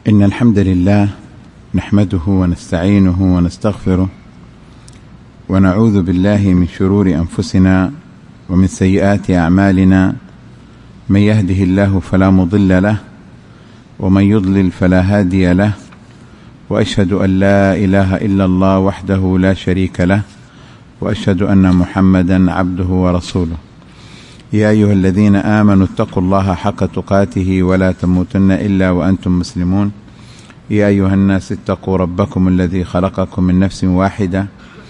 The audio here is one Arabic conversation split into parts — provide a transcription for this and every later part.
إن الحمد لله نحمده ونستعينه ونستغفره ونعوذ بالله من شرور أنفسنا ومن سيئات أعمالنا، من يهده الله فلا مضل له ومن يضلل فلا هادي له، وأشهد أن لا إله إلا الله وحده لا شريك له، وأشهد أن محمدا عبده ورسوله. يا أيها الذين آمنوا اتقوا الله حق تقاته ولا تموتن إلا وأنتم مسلمون. يا أيها الناس اتقوا ربكم الذي خلقكم من نفس واحدة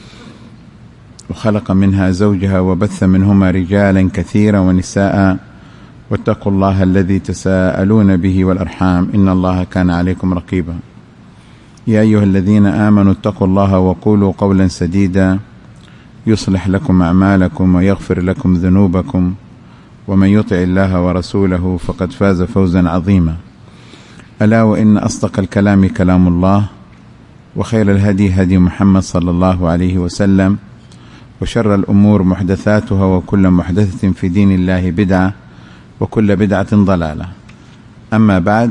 وخلق منها زوجها وبث منهما رجالا كثيرا ونساء، واتقوا الله الذي تساءلون به والأرحام إن الله كان عليكم رقيبا. يا أيها الذين آمنوا اتقوا الله وقولوا قولا سديدا يصلح لكم أعمالكم ويغفر لكم ذنوبكم، ومن يطع الله ورسوله فقد فاز فوزا عظيما. ألا وإن أصدق الكلام كلام الله، وخير الهدي هدي محمد صلى الله عليه وسلم، وشر الأمور محدثاتها، وكل محدثة في دين الله بدعة، وكل بدعة ضلالة. أما بعد،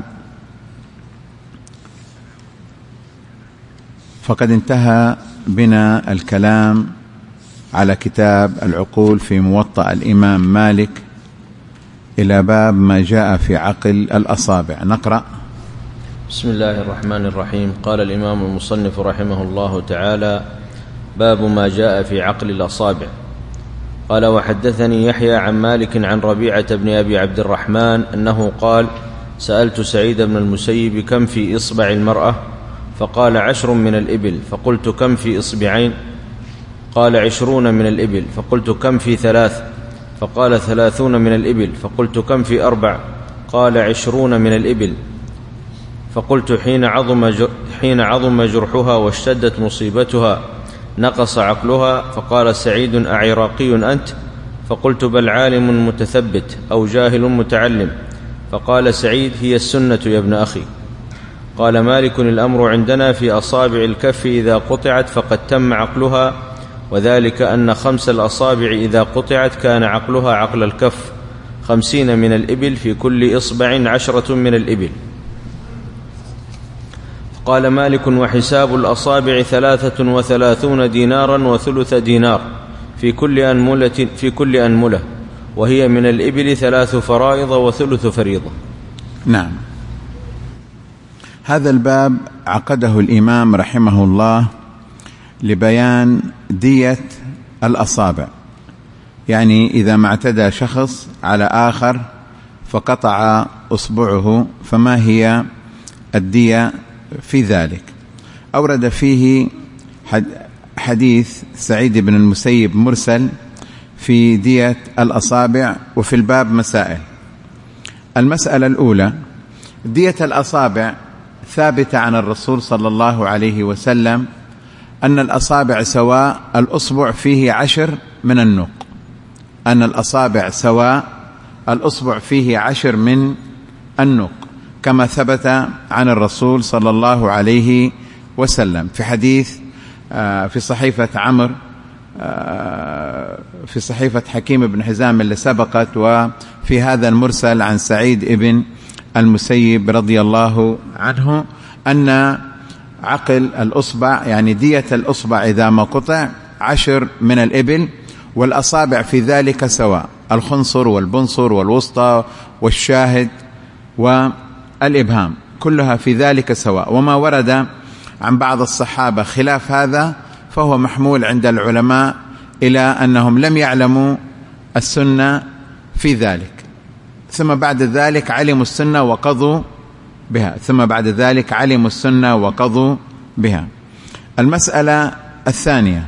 فقد انتهى بنا الكلام على كتاب العقول في موطأ الإمام مالك إلى باب ما جاء في عقل الأصابع. نقرأ. بسم الله الرحمن الرحيم. قال الإمام المصنف رحمه الله تعالى: باب ما جاء في عقل الأصابع. قال: وحدثني يحيى عن مالك عن ربيعة بن أبي عبد الرحمن أنه قال: سألت سعيد بن المسيب كم في إصبع المرأة؟ فقال: 10 من الإبل. فقلت: كم في إصبعين؟ قال: 20 من الإبل. فقلت: كم في 3؟ فقال: 30 من الإبل. فقلت: كم في 4؟ قال: 20 من الإبل. فقلت: حين عظم جرحها واشتدت مصيبتها نقص عقلها؟ فقال سعيد: أعراقي أنت؟ فقلت: بل عالم متثبت أو جاهل متعلم. فقال سعيد: هي السنة يا ابن أخي. قال مالك: الأمر عندنا في أصابع الكف إذا قطعت فقد تم عقلها، وذلك أن 5 الأصابع إذا قطعت كان عقلها عقل الكف، 50 من الإبل، في كل إصبع 10 من الإبل. قال مالك: وحساب الأصابع 33 دينارا وثلث دينار في كل أنملة، وهي من الإبل 3 فرائض وثلث فريضة. نعم، هذا الباب عقده الإمام رحمه الله لبيان دية الأصابع، يعني إذا ما اعتدى شخص على آخر فقطع أصبعه فما هي الدية في ذلك. أورد فيه حديث سعيد بن المسيب مرسل في دية الأصابع، وفي الباب مسائل. المسألة الأولى: دية الأصابع ثابتة عن الرسول صلى الله عليه وسلم أن الأصابع سواء، الأصبع فيه 10 من النق، أن الأصابع سواء، الأصبع فيه 10 من النق، كما ثبت عن الرسول صلى الله عليه وسلم في حديث في صحيفة عمر، في صحيفة حكيم بن حزام اللي سبقت، وفي هذا المرسل عن سعيد بن المسيب رضي الله عنه أن عقل الأصبع، يعني دية الأصبع إذا ما قطع 10 من الإبل، والأصابع في ذلك سواء، الخنصر والبنصر والوسطى والشاهد والإبهام كلها في ذلك سواء. وما ورد عن بعض الصحابة خلاف هذا فهو محمول عند العلماء إلى أنهم لم يعلموا السنة في ذلك، ثم بعد ذلك علموا السنة وقضوا بها، ثم بعد ذلك علموا السنة وقضوا بها. المسألة الثانية: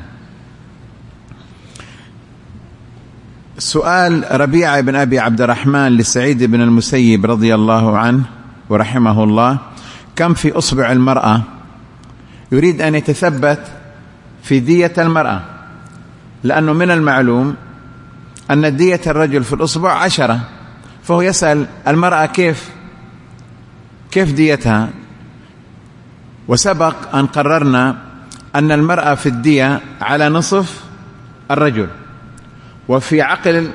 سؤال ربيعة بن أبي عبد الرحمن لسعيد بن المسيب رضي الله عنه ورحمه الله: كم في أصبع المرأة؟ يريد أن يتثبت في دية المرأة، لأنه من المعلوم أن دية الرجل في الأصبع 10، فهو يسأل المرأة كيف ديتها. وسبق أن قررنا أن المرأة في الدية على نصف الرجل، وفي عقل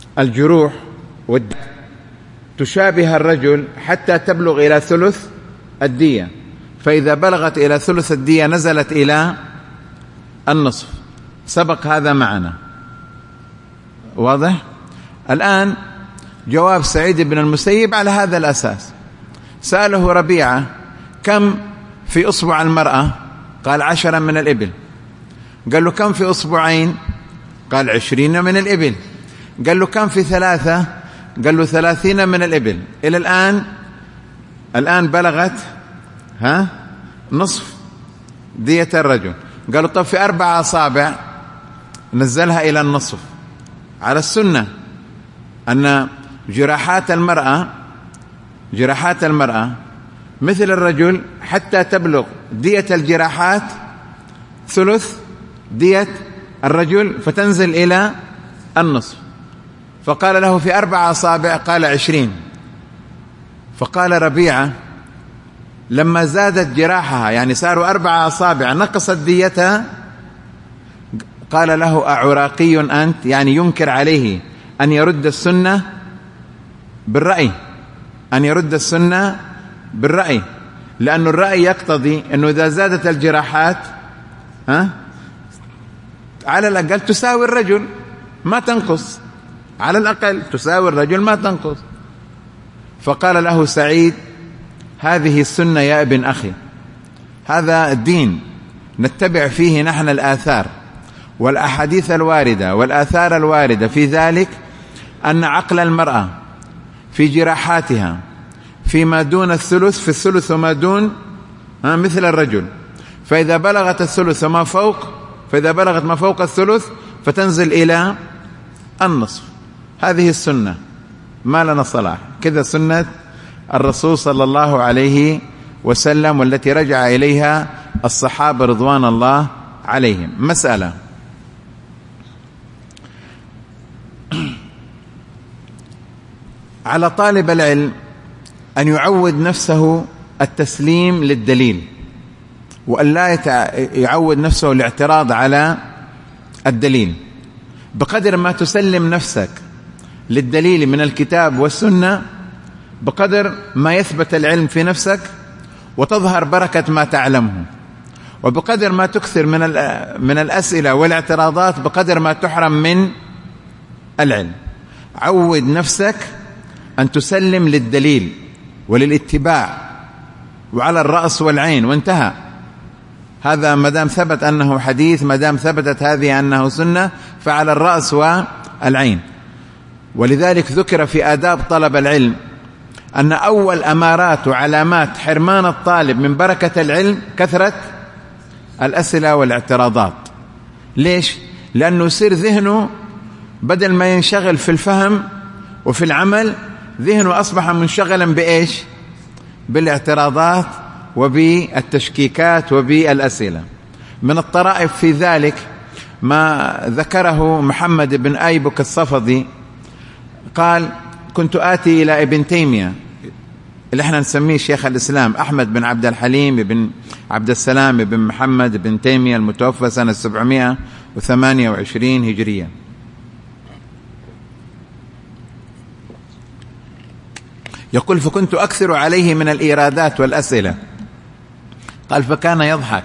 الجروح تشابه الرجل حتى تبلغ إلى ثلث الدية، فإذا بلغت إلى ثلث الدية نزلت إلى النصف. سبق هذا معنا، واضح؟ الآن جواب سعيد بن المسيب على هذا الأساس. سأله ربيعة: كم في أصبع المرأة؟ قال 10 من الإبل. قال له: كم في أصبعين؟ قال 20 من الإبل. قال له: كم في 3؟ قال له 30 من الإبل. إلى الآن بلغت نصف دية الرجل. قالوا: طب في 4 أصابع نزلها إلى النصف. على السنة أن جراحات المرأة مثل الرجل حتى تبلغ دية الجراحات ثلث دية الرجل فتنزل إلى النصف. فقال له: في 4 أصابع؟ قال 20. فقال ربيعة: لما زادت جراحها يعني صاروا 4 أصابع نقصت ديتها. قال له: أعراقي أنت؟ يعني ينكر عليه أن يرد السنة بالرأي، لأن الرأي يقتضي أنه إذا زادت الجراحات على الأقل تساوي الرجل ما تنقص، على الأقل تساوي الرجل ما تنقص. فقال له سعيد: هذه السنة يا ابن أخي، هذا الدين نتبع فيه نحن الآثار والأحاديث الواردة والآثار الواردة في ذلك، أن عقل المرأة في جراحاتها فيما دون الثلث، في الثلث وما دون مثل الرجل، فإذا بلغت الثلث وما فوق، فإذا بلغت ما فوق الثلث فتنزل إلى النصف. هذه السنة، ما لنا صلاح كذا، سنة الرسول صلى الله عليه وسلم، والتي رجع إليها الصحابة رضوان الله عليهم. مسألة: على طالب العلم أن يعود نفسه التسليم للدليل، وأن لا يعود نفسه الاعتراض على الدليل. بقدر ما تسلم نفسك للدليل من الكتاب والسنة، بقدر ما يثبت العلم في نفسك وتظهر بركة ما تعلمه، وبقدر ما تكثر من الأسئلة والاعتراضات بقدر ما تحرم من العلم. عود نفسك أن تسلم للدليل وللاتباع وعلى الرأس والعين، وانتهى. هذا مدام ثبت أنه حديث، مدام ثبتت هذه أنه سنة، فعلى الرأس والعين. ولذلك ذكر في آداب طلب العلم أن أول أمارات وعلامات حرمان الطالب من بركة العلم كثرة الأسئلة والاعتراضات. ليش؟ لأنه يصير ذهنه بدل ما ينشغل في الفهم وفي العمل، ذهنه أصبح منشغلا بإيش؟ بالاعتراضات وبالتشكيكات وبالأسئلة. من الطرائف في ذلك ما ذكره محمد بن أيبك الصفدي، قال: كنت آتي إلى ابن تيمية اللي احنا نسميه شيخ الإسلام، أحمد بن عبد الحليم بن عبد السلام بن محمد بن تيمية، المتوفى سنة 728 هجرية. يقول: فكنت أكثر عليه من الإيرادات والأسئلة. قال: فكان يضحك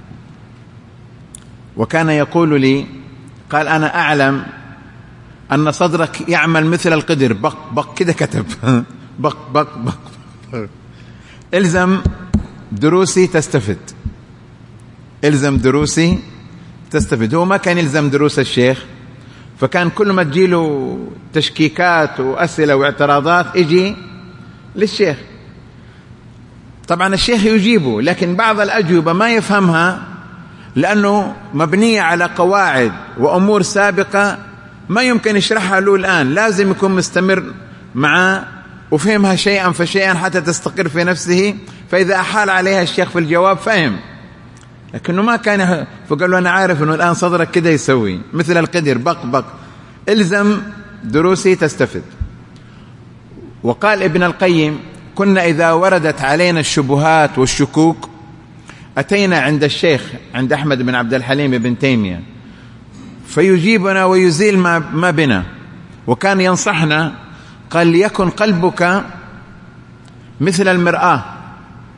وكان يقول لي، قال: أنا أعلم أن صدرك يعمل مثل القدر، بق بق كده كتب بق بق بق. إلزم دروسي تستفد، إلزم دروسي تستفد. هو ما كان يلزم دروس الشيخ، فكان كل ما تجيله تشكيكات وأسئلة واعتراضات يجي للشيخ. طبعا الشيخ يجيبه، لكن بعض الأجوبة ما يفهمها لأنه مبنية على قواعد وأمور سابقة ما يمكن يشرحها له الآن، لازم يكون مستمر معه وفهمها شيئا فشيئا حتى تستقر في نفسه. فإذا أحال عليها الشيخ في الجواب فهم، لكنه ما كان. فقال له: أنا عارف أنه الآن صدرك كده يسوي مثل القدر، بق بق، إلزم دروسي تستفد. وقال ابن القيم: كنا إذا وردت علينا الشبهات والشكوك أتينا عند الشيخ، عند أحمد بن عبد الحليم بن تيمية، فيجيبنا ويزيل ما بنا. وكان ينصحنا، قال: ليكن قلبك مثل المرآة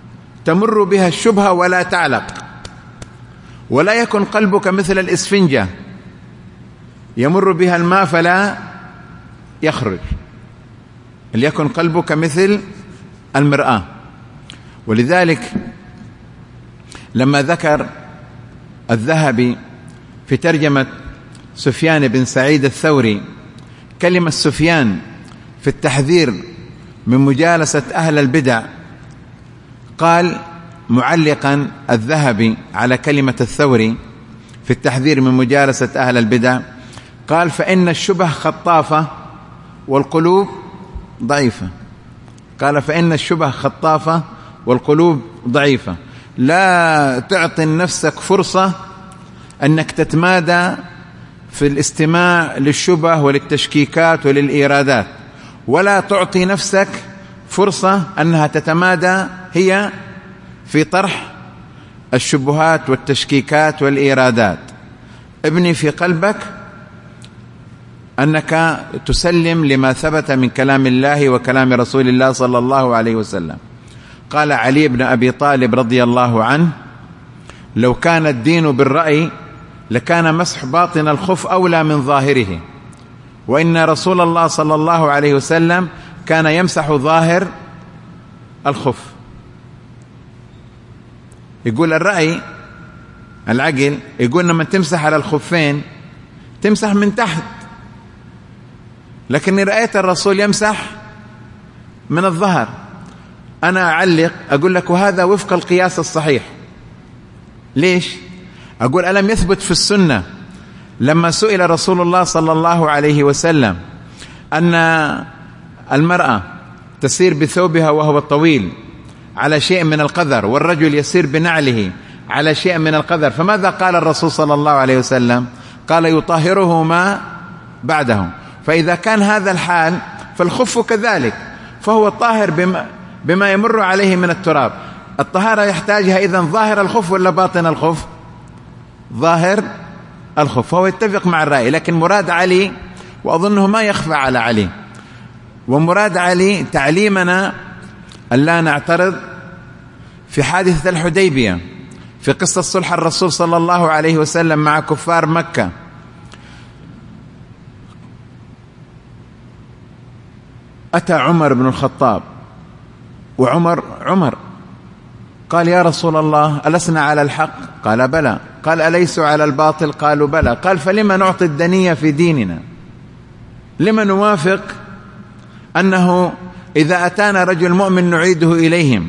تمر بها الشبهة ولا تعلق، ولا يكن قلبك مثل الإسفنجة يمر بها الماء فلا يخرج، ليكن قلبك مثل المرآة. ولذلك لما ذكر الذهبي في ترجمة سفيان بن سعيد الثوري كلمة سفيان في التحذير من مجالسة أهل البدع، قال معلقا الذهبي على كلمة الثوري في التحذير من مجالسة أهل البدع، قال: فإن الشبه خطافة والقلوب ضعيفة. قال: فإن الشبه خطافة والقلوب ضعيفة. لا تعطي نفسك فرصة أنك تتمادى في الاستماع للشبه وللتشكيكات وللإيرادات، ولا تعطي نفسك فرصة أنها تتمادى هي في طرح الشبهات والتشكيكات والإيرادات. ابني في قلبك أنك تسلم لما ثبت من كلام الله وكلام رسول الله صلى الله عليه وسلم. قال علي بن أبي طالب رضي الله عنه: لو كان الدين بالرأي لكان مسح باطن الخف أولى من ظاهره، وإن رسول الله صلى الله عليه وسلم كان يمسح ظاهر الخف. يقول الرأي العقل يقول لما تمسح على الخفين تمسح من تحت، لكني رأيت الرسول يمسح من الظهر. أنا أعلق أقول لك وهذا وفق القياس الصحيح. ليش؟ أقول ألم يثبت في السنة لما سئل رسول الله صلى الله عليه وسلم أن المرأة تسير بثوبها وهو طويل على شيء من القذر، والرجل يسير بنعله على شيء من القذر، فماذا قال الرسول صلى الله عليه وسلم؟ قال: يطهره ما بعده. فإذا كان هذا الحال فالخف كذلك، فهو طاهر بما يمر عليه من التراب. الطهارة يحتاجها إذن ظاهر الخف ولا باطن الخف؟ ظاهر الخف. فهو يتفق مع الرأي، لكن مراد علي وأظنه ما يخفى على علي، ومراد علي تعليمنا ألا نعترض في حادثة الحديبية، في قصة صلح الرسول صلى الله عليه وسلم مع كفار مكة. أتى عمر بن الخطاب، وعمر قال: يا رسول الله ألسنا على الحق؟ قال: بلى. قال: أليسوا على الباطل؟ قالوا: بلى. قال: فلما نعطي الدنية في ديننا؟ لما نوافق أنه إذا أتانا رجل مؤمن نعيده إليهم؟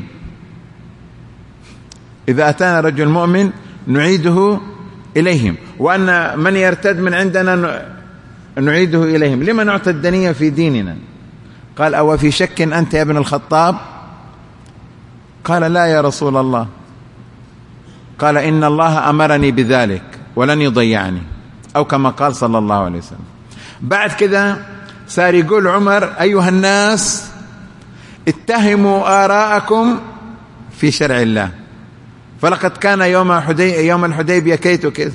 إذا أتانا رجل مؤمن نعيده إليهم، وأن من يرتد من عندنا نعيده إليهم. لما نعطي الدنية في ديننا؟ قال: أو في شك أنت يا ابن الخطاب؟ قال: لا يا رسول الله. قال: إن الله أمرني بذلك ولن يضيعني، أو كما قال صلى الله عليه وسلم. بعد كذا صار يقول عمر: أيها الناس اتهموا آراءكم في شرع الله، فلقد كان يوم الحديبية كيت وكيت.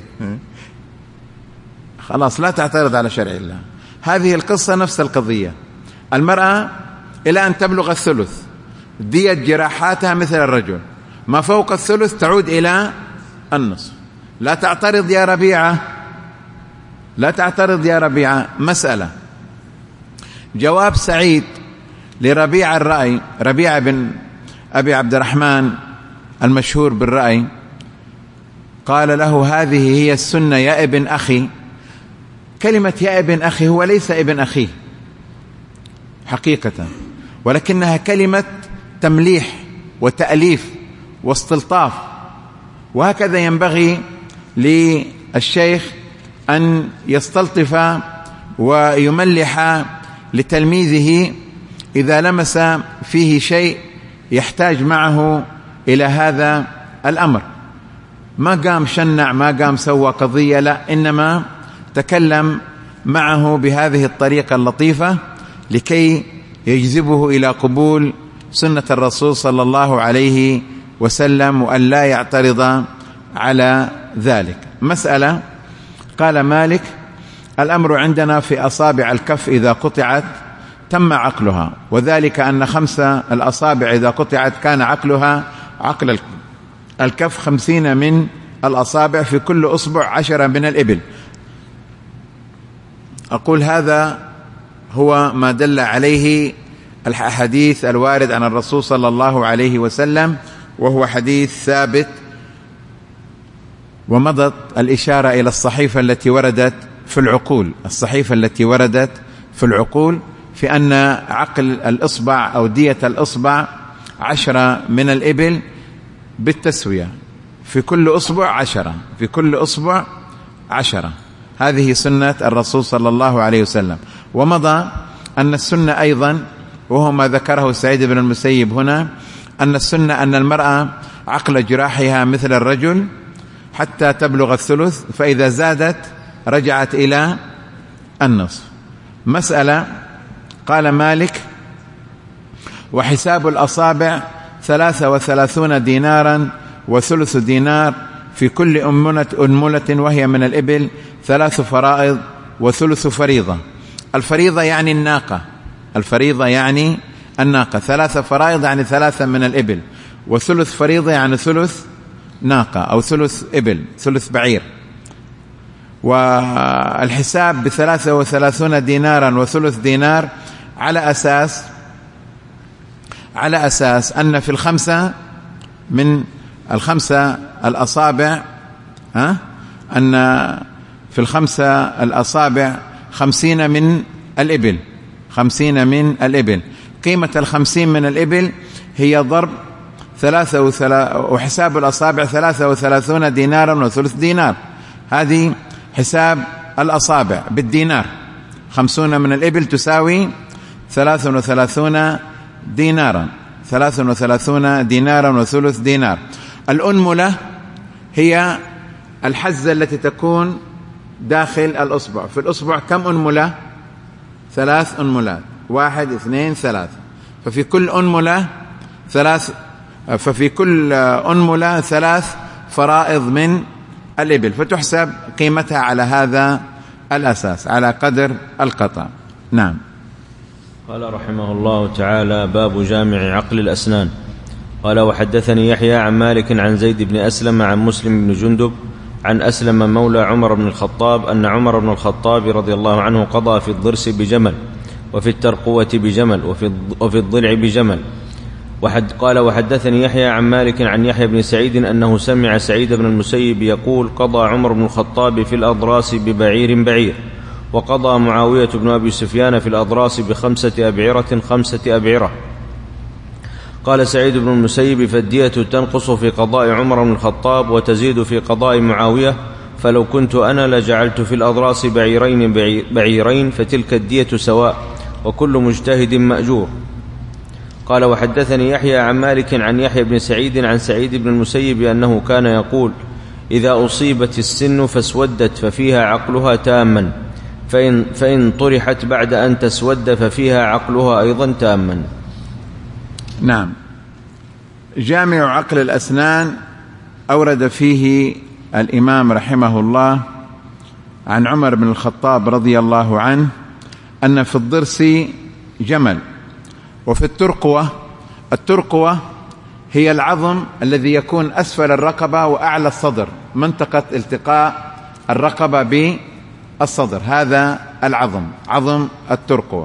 خلاص لا تعترض على شرع الله. هذه القصة نفس القضية. المرأة إلى أن تبلغ الثلث دية جراحاتها مثل الرجل، ما فوق الثلث تعود إلى النصف. لا تعترض يا ربيعة، لا تعترض يا ربيعة. مسألة جواب سعيد لربيعة الرأي، ربيعة بن أبي عبد الرحمن المشهور بالرأي، قال له: هذه هي السنة يا ابن أخي. كلمة يا ابن أخي هو ليس ابن أخيه حقيقة، ولكنها كلمة تمليح وتأليف واستلطاف، وهكذا ينبغي للشيخ أن يستلطف ويملح لتلميذه إذا لمس فيه شيء يحتاج معه إلى هذا الأمر. ما قام شنع، ما قام سوى قضية، لا، إنما تكلم معه بهذه الطريقة اللطيفة لكي يجذبه إلى قبول سنة الرسول صلى الله عليه وسلم، وأن لا يعترض على ذلك. مسألة قال مالك: الأمر عندنا في أصابع الكف إذا قطعت تم عقلها، وذلك أن 5 الأصابع إذا قطعت كان عقلها عقل الكف 50 من الأصابع، في كل أصبع 10 من الإبل. أقول هذا هو ما دل عليه الحديث الوارد عن الرسول صلى الله عليه وسلم، وهو حديث ثابت. ومضت الإشارة إلى الصحيفة التي وردت في العقول، الصحيفة التي وردت في العقول في أن عقل الإصبع أو دية الإصبع 10 من الإبل بالتسوية، في كل أصبع 10، في كل أصبع 10. هذه سنة الرسول صلى الله عليه وسلم. ومضى أن السنة أيضا، وهو ما ذكره سعيد بن المسيب هنا، أن السنة أن المرأة عقل جراحها مثل الرجل حتى تبلغ الثلث، فإذا زادت رجعت إلى النصف. مسألة قال مالك: وحساب الأصابع 33 دينارا وثلث دينار في كل أنملة وهي من الإبل 3 فرائض وثلث فريضة. الفريضة يعني الناقة، الفريضة يعني الناقة. 3 فرائض يعني 3 من الإبل، وثلث فريضة يعني ثلث ناقة أو ثلث إبل، ثلث بعير. والحساب ب33 دينارا وثلث دينار على أساس أن في الخمسة من الخمسة الأصابع أن في الخمسة الأصابع 50 من الإبل، 50 من الإبل. قيمة 50 من الإبل هي ضرب 3 وحساب الأصابع 33 دينارا وثلث دينار. هذه حساب الأصابع بالدينار. 50 من الإبل تساوي 33 دينارا، 33 دينارا وثلث دينار. الأنملة هي الحزة التي تكون داخل الأصبع. في الأصبع كم أنملة؟ 3 أنملات، 1 2 3. ففي كل أنملة 3 فرائض من الإبل، فتحسب قيمتها على هذا الأساس، على قدر القطع. نعم. قال رحمه الله تعالى: باب جامع عقل الأسنان. قال: وحدثني يحيى عن مالك عن زيد بن أسلم عن مسلم بن جندب عن أسلم مولى عمر بن الخطاب أن عمر بن الخطاب رضي الله عنه قضى في الضرس بجمل، وفي الترقوة بجمل، وفي الضلع بجمل. قال: وحدثني يحيى عن مالك عن يحيى بن سعيد أنه سمع سعيد بن المسيب يقول: قضى عمر بن الخطاب في الأضراس بعير، وقضى معاوية بن أبي سفيان في الأضراس ب5 أبعرة 5 أبعرة. قال سعيد بن المسيب: فالدية تنقص في قضاء عمر بن الخطاب وتزيد في قضاء معاوية، فلو كنت أنا لجعلت في الأضراس بعيرين فتلك الدية سواء، وكل مجتهد مأجور. قال: وحدثني يحيى عن مالك عن يحيى بن سعيد عن سعيد بن المسيب أنه كان يقول: إذا أصيبت السن فاسودت ففيها عقلها تاما، فإن طرحت بعد أن تسود ففيها عقلها أيضا تاما. نعم. جامع عقل الأسنان أورد فيه الإمام رحمه الله عن عمر بن الخطاب رضي الله عنه أن في الضرس جمل، وفي الترقوة هي العظم الذي يكون أسفل الرقبة وأعلى الصدر، منطقة التقاء الرقبة بالصدر، هذا العظم، عظم الترقوة.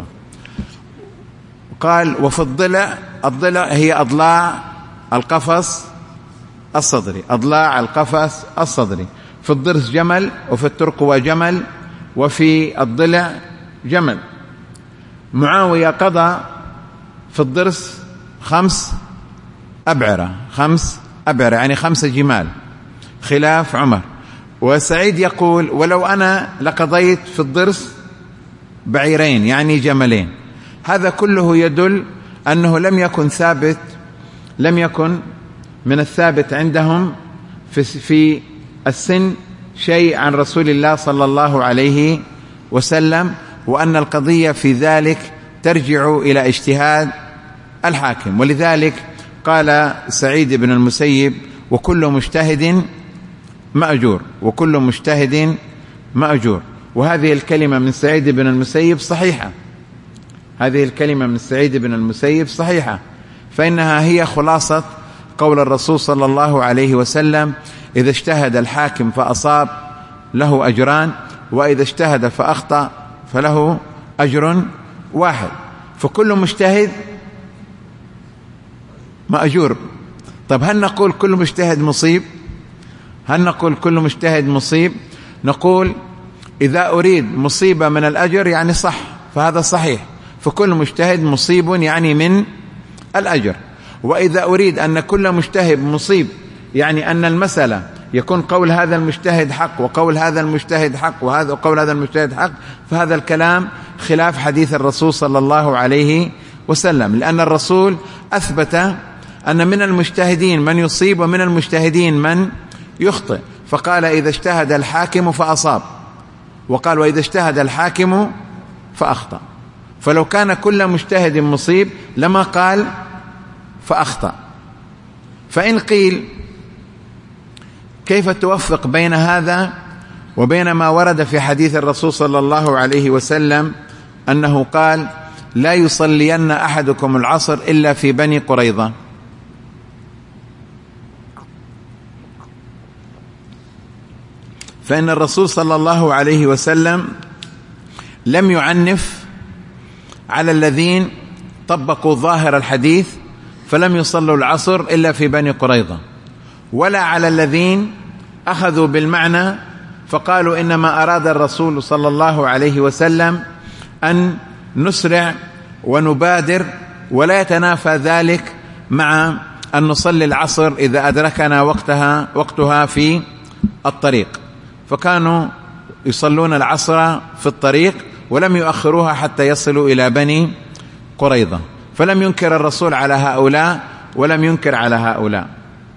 قال: وفي الضلع هي أضلاع القفص الصدري، أضلاع القفص الصدري. في الضرس جمل، وفي الترقوة جمل، وفي الضلع جمل. معاوية قضى في الضرس 5 أبعرة، 5 أبعرة يعني 5 جمال، خلاف عمر. وسعيد يقول: ولو أنا لقضيت في الضرس بعيرين يعني جملين. هذا كله يدل أنه لم يكن من الثابت عندهم في السن شيء عن رسول الله صلى الله عليه وسلم، وأن القضية في ذلك ترجع إلى اجتهاد الحاكم. ولذلك قال سعيد بن المسيب: وكل مجتهد مأجور، وكل مجتهد مأجور. وهذه الكلمة من سعيد بن المسيب صحيحة، هذه الكلمة من سعيد بن المسيب صحيحة، فإنها هي خلاصة قول الرسول صلى الله عليه وسلم: إذا اجتهد الحاكم فأصاب له أجران، وإذا اجتهد فأخطأ فله أجر واحد. فكل مجتهد مأجور. طب هل نقول كل مجتهد مصيب؟ هل نقول كل مجتهد مصيب؟ نقول إذا أريد مصيبة من الأجر يعني صح، فهذا صحيح، فكل مجتهد مصيب يعني من الأجر. وإذا أريد أن كل مجتهد مصيب يعني أن المسألة يكون قول هذا المجتهد حق وقول هذا المجتهد حق وهذا وقول هذا المجتهد حق، فهذا الكلام خلاف حديث الرسول صلى الله عليه وسلم، لأن الرسول أثبت أن من المجتهدين من يصيب ومن المجتهدين من يخطئ، فقال: إذا اجتهد الحاكم فأصاب، وقال: وإذا اجتهد الحاكم فأخطأ. فلو كان كل مجتهد مصيب لما قال فأخطأ. فإن قيل كيف توفق بين هذا وبين ما ورد في حديث الرسول صلى الله عليه وسلم أنه قال: لا يصلين أحدكم العصر إلا في بني قريظة؟ فإن الرسول صلى الله عليه وسلم لم يعنف على الذين طبقوا ظاهر الحديث فلم يصلوا العصر إلا في بني قريظة، ولا على الذين أخذوا بالمعنى فقالوا إنما أراد الرسول صلى الله عليه وسلم أن نسرع ونبادر ولا يتنافى ذلك مع أن نصلي العصر إذا أدركنا وقتها في الطريق، فكانوا يصلون العصر في الطريق ولم يؤخروها حتى يصلوا إلى بني قريظة. فلم ينكر الرسول على هؤلاء ولم ينكر على هؤلاء.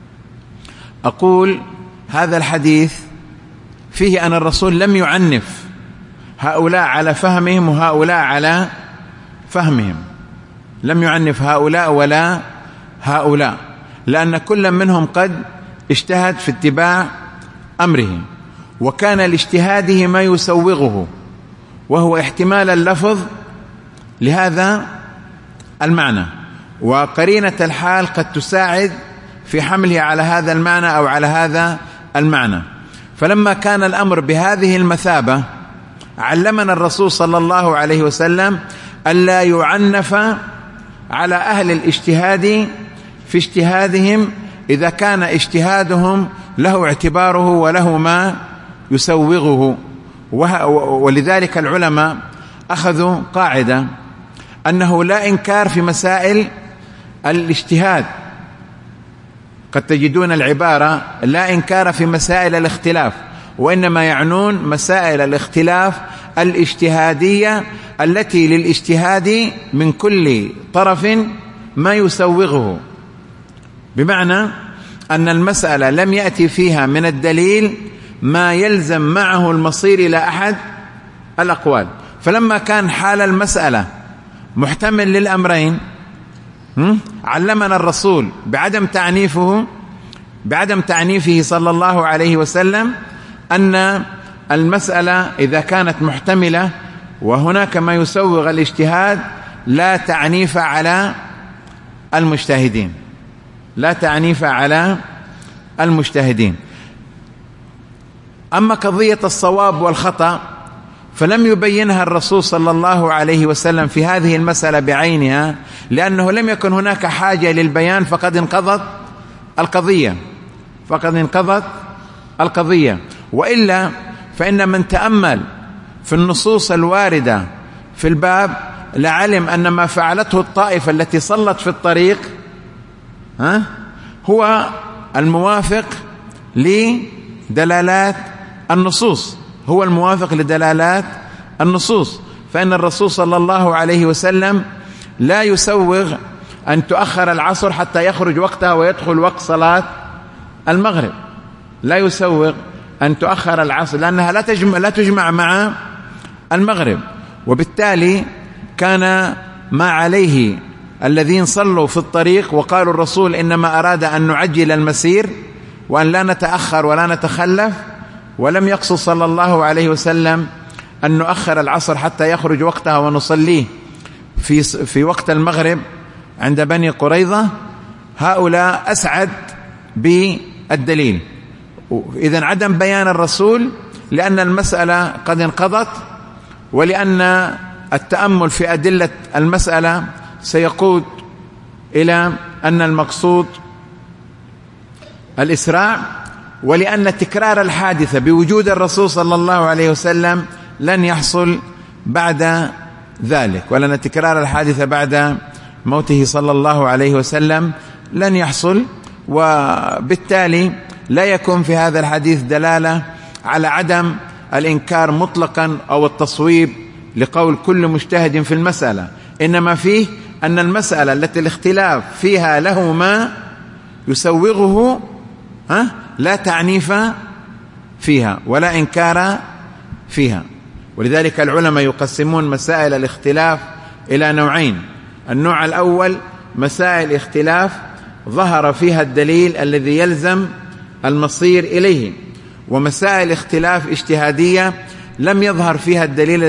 أقول هذا الحديث فيه أن الرسول لم يعنف هؤلاء على فهمهم وهؤلاء على فهمهم، لم يعنف هؤلاء ولا هؤلاء، لأن كل منهم قد اجتهد في اتباع أمره، وكان لاجتهاده ما يسوغه، وهو احتمال اللفظ لهذا المعنى، وقرينة الحال قد تساعد في حمله على هذا المعنى أو على هذا المعنى. فلما كان الأمر بهذه المثابة علمنا الرسول صلى الله عليه وسلم ألا يعنف على أهل الاجتهاد في اجتهادهم إذا كان اجتهادهم له اعتباره وله ما يسوغه. ولذلك العلماء أخذوا قاعدة أنه لا إنكار في مسائل الاجتهاد، قد تجدون العبارة لا إنكار في مسائل الاختلاف، وإنما يعنون مسائل الاختلاف الاجتهادية التي للاجتهاد من كل طرف ما يسوغه، بمعنى أن المسألة لم يأتي فيها من الدليل ما يلزم معه المصير إلى أحد الأقوال. فلما كان حال المسألة محتمل للأمرين علمنا الرسول بعدم تعنيفه صلى الله عليه وسلم أن المسألة إذا كانت محتملة وهناك ما يسوغ الاجتهاد لا تعنيف على المجتهدين، لا تعنيف على المجتهدين. أما قضية الصواب والخطأ فلم يبينها الرسول صلى الله عليه وسلم في هذه المسألة بعينها، لأنه لم يكن هناك حاجة للبيان فقد انقضت القضية. وإلا فإن من تأمل في النصوص الواردة في الباب لعلم أن ما فعلته الطائفة التي صلت في الطريق هو الموافق لدلالات النصوص، فإن الرسول صلى الله عليه وسلم لا يسوغ أن تؤخر العصر حتى يخرج وقتها ويدخل وقت صلاة المغرب، لا يسوغ أن تؤخر العصر لأنها لا تجمع مع المغرب. وبالتالي كان ما عليه الذين صلوا في الطريق وقالوا الرسول إنما أراد أن نعجل المسير وأن لا نتأخر ولا نتخلف، ولم يقصد صلى الله عليه وسلم أن نؤخر العصر حتى يخرج وقتها ونصليه في وقت المغرب عند بني قريظة. هؤلاء أسعد بالدليل. إذن عدم بيان الرسول لأن المسألة قد انقضت، ولأن التأمل في أدلة المسألة سيقود إلى أن المقصود الإسراع، ولأن تكرار الحادثة بوجود الرسول صلى الله عليه وسلم لن يحصل بعد ذلك، ولأن تكرار الحادثة بعد موته صلى الله عليه وسلم لن يحصل، وبالتالي لا يكون في هذا الحديث دلالة على عدم الإنكار مطلقا أو التصويب لقول كل مجتهد في المسألة، إنما فيه أن المسألة التي الاختلاف فيها له ما يسوغه لا تعنيف فيها ولا إنكار فيها. ولذلك العلماء يقسمون مسائل الاختلاف إلى نوعين: النوع الأول مسائل اختلاف ظهر فيها الدليل الذي يلزم المصير إليه، ومسائل اختلاف اجتهادية لم يظهر فيها الدليل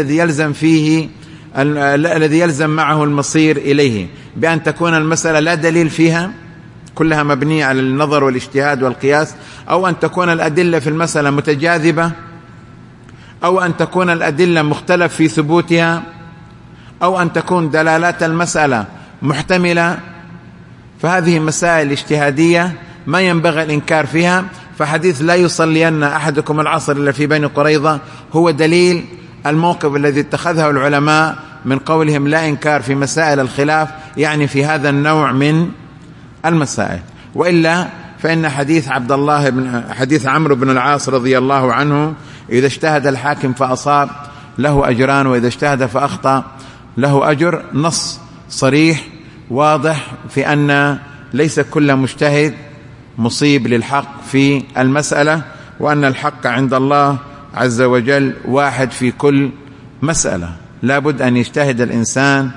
الذي يلزم معه المصير إليه، بأن تكون المسألة لا دليل فيها كلها مبنية على النظر والاجتهاد والقياس، أو أن تكون الأدلة في المسألة متجاذبة، أو أن تكون الأدلة مختلف في ثبوتها، أو أن تكون دلالات المسألة محتملة. فهذه مسائل اجتهادية ما ينبغي الإنكار فيها. فحديث لا يصلين أحدكم العصر إلا في بني قريظة هو دليل الموقف الذي اتخذه العلماء من قولهم لا إنكار في مسائل الخلاف، يعني في هذا النوع من المسائل. وإلا فإن حديث عمرو بن العاص رضي الله عنه: إذا اجتهد الحاكم فأصاب له أجران، وإذا اجتهد فأخطأ له أجر، نص صريح واضح في أن ليس كل مجتهد مصيب للحق في المسألة، وأن الحق عند الله عز وجل واحد في كل مسألة. لا بد أن يجتهد الإنسان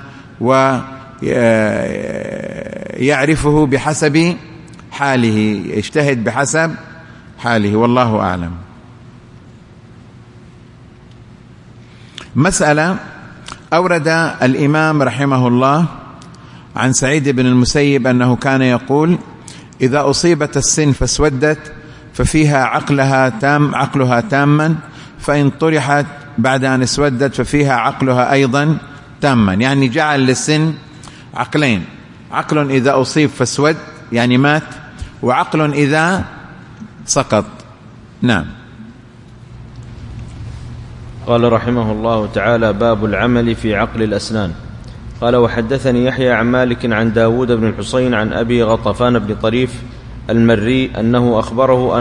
ويعرفه بحسب حاله، يجتهد بحسب حاله، والله أعلم. مسألة أورد الإمام رحمه الله عن سعيد بن المسيب أنه كان يقول: إذا أصيبت السن فاسودت ففيها عقلها تاما، فإن طرحت بعد أن اسودت ففيها عقلها أيضا تاما. يعني جعل للسن عقلين: عقل إذا أصيب فاسود يعني مات، وعقل إذا سقط. نعم. قال رحمه الله تعالى: باب العمل في عقل الأسنان. قال: وحدثني يحيى عن مالك عن داود بن الحصين عن أبي غطفان بن طريف المري أنه أخبره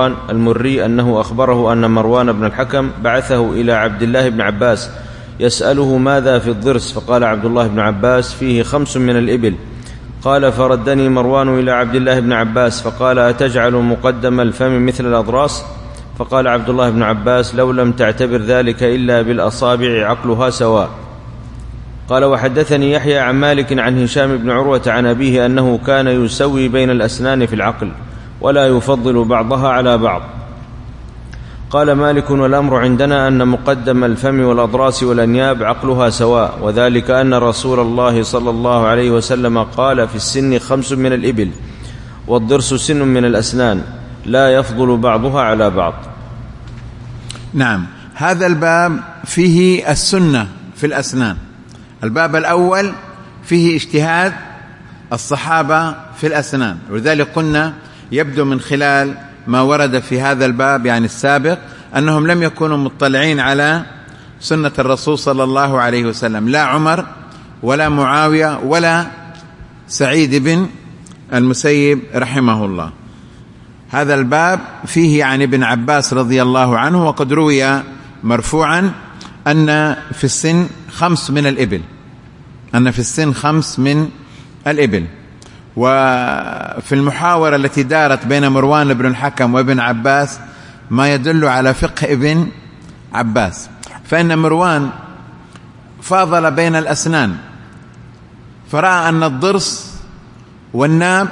أن مروان بن الحكم بعثه إلى عبد الله بن عباس يسأله ماذا في الضرس، فقال عبد الله بن عباس: فيه 5 من الإبل. قال: فردني مروان إلى عبد الله بن عباس فقال: أتجعل مقدم الفم مثل الأضراس؟ فقال عبد الله بن عباس: لو لم تعتبر ذلك إلا بالأصابع عقلها سواء. قال: وحدثني يحيى عن مالك عن هشام بن عروة عن أبيه أنه كان يسوي بين الأسنان في العقل ولا يفضل بعضها على بعض. قال مالك: والأمر عندنا أن مقدم الفم والأضراس والأنياب عقلها سواء، وذلك أن رسول الله صلى الله عليه وسلم قال: في السن 5 من الإبل، والضرس سن من الأسنان لا يفضل بعضها على بعض. نعم. هذا الباب فيه السنة في الأسنان. الباب الأول فيه اجتهاد الصحابة في الأسنان، ولذلك قلنا يبدو من خلال ما ورد في هذا الباب يعني السابق أنهم لم يكونوا مطلعين على سنة الرسول صلى الله عليه وسلم، لا عمر ولا معاوية ولا سعيد بن المسيب رحمه الله. هذا الباب فيه عن ابن عباس رضي الله عنه، وقد روي مرفوعا أن في السن 5 من الإبل، أن في السن 5 من الإبل. وفي المحاورة التي دارت بين مروان بن الحكم وابن عباس ما يدل على فقه ابن عباس، فإن مروان فاضل بين الأسنان، فرأى أن الضرس والناب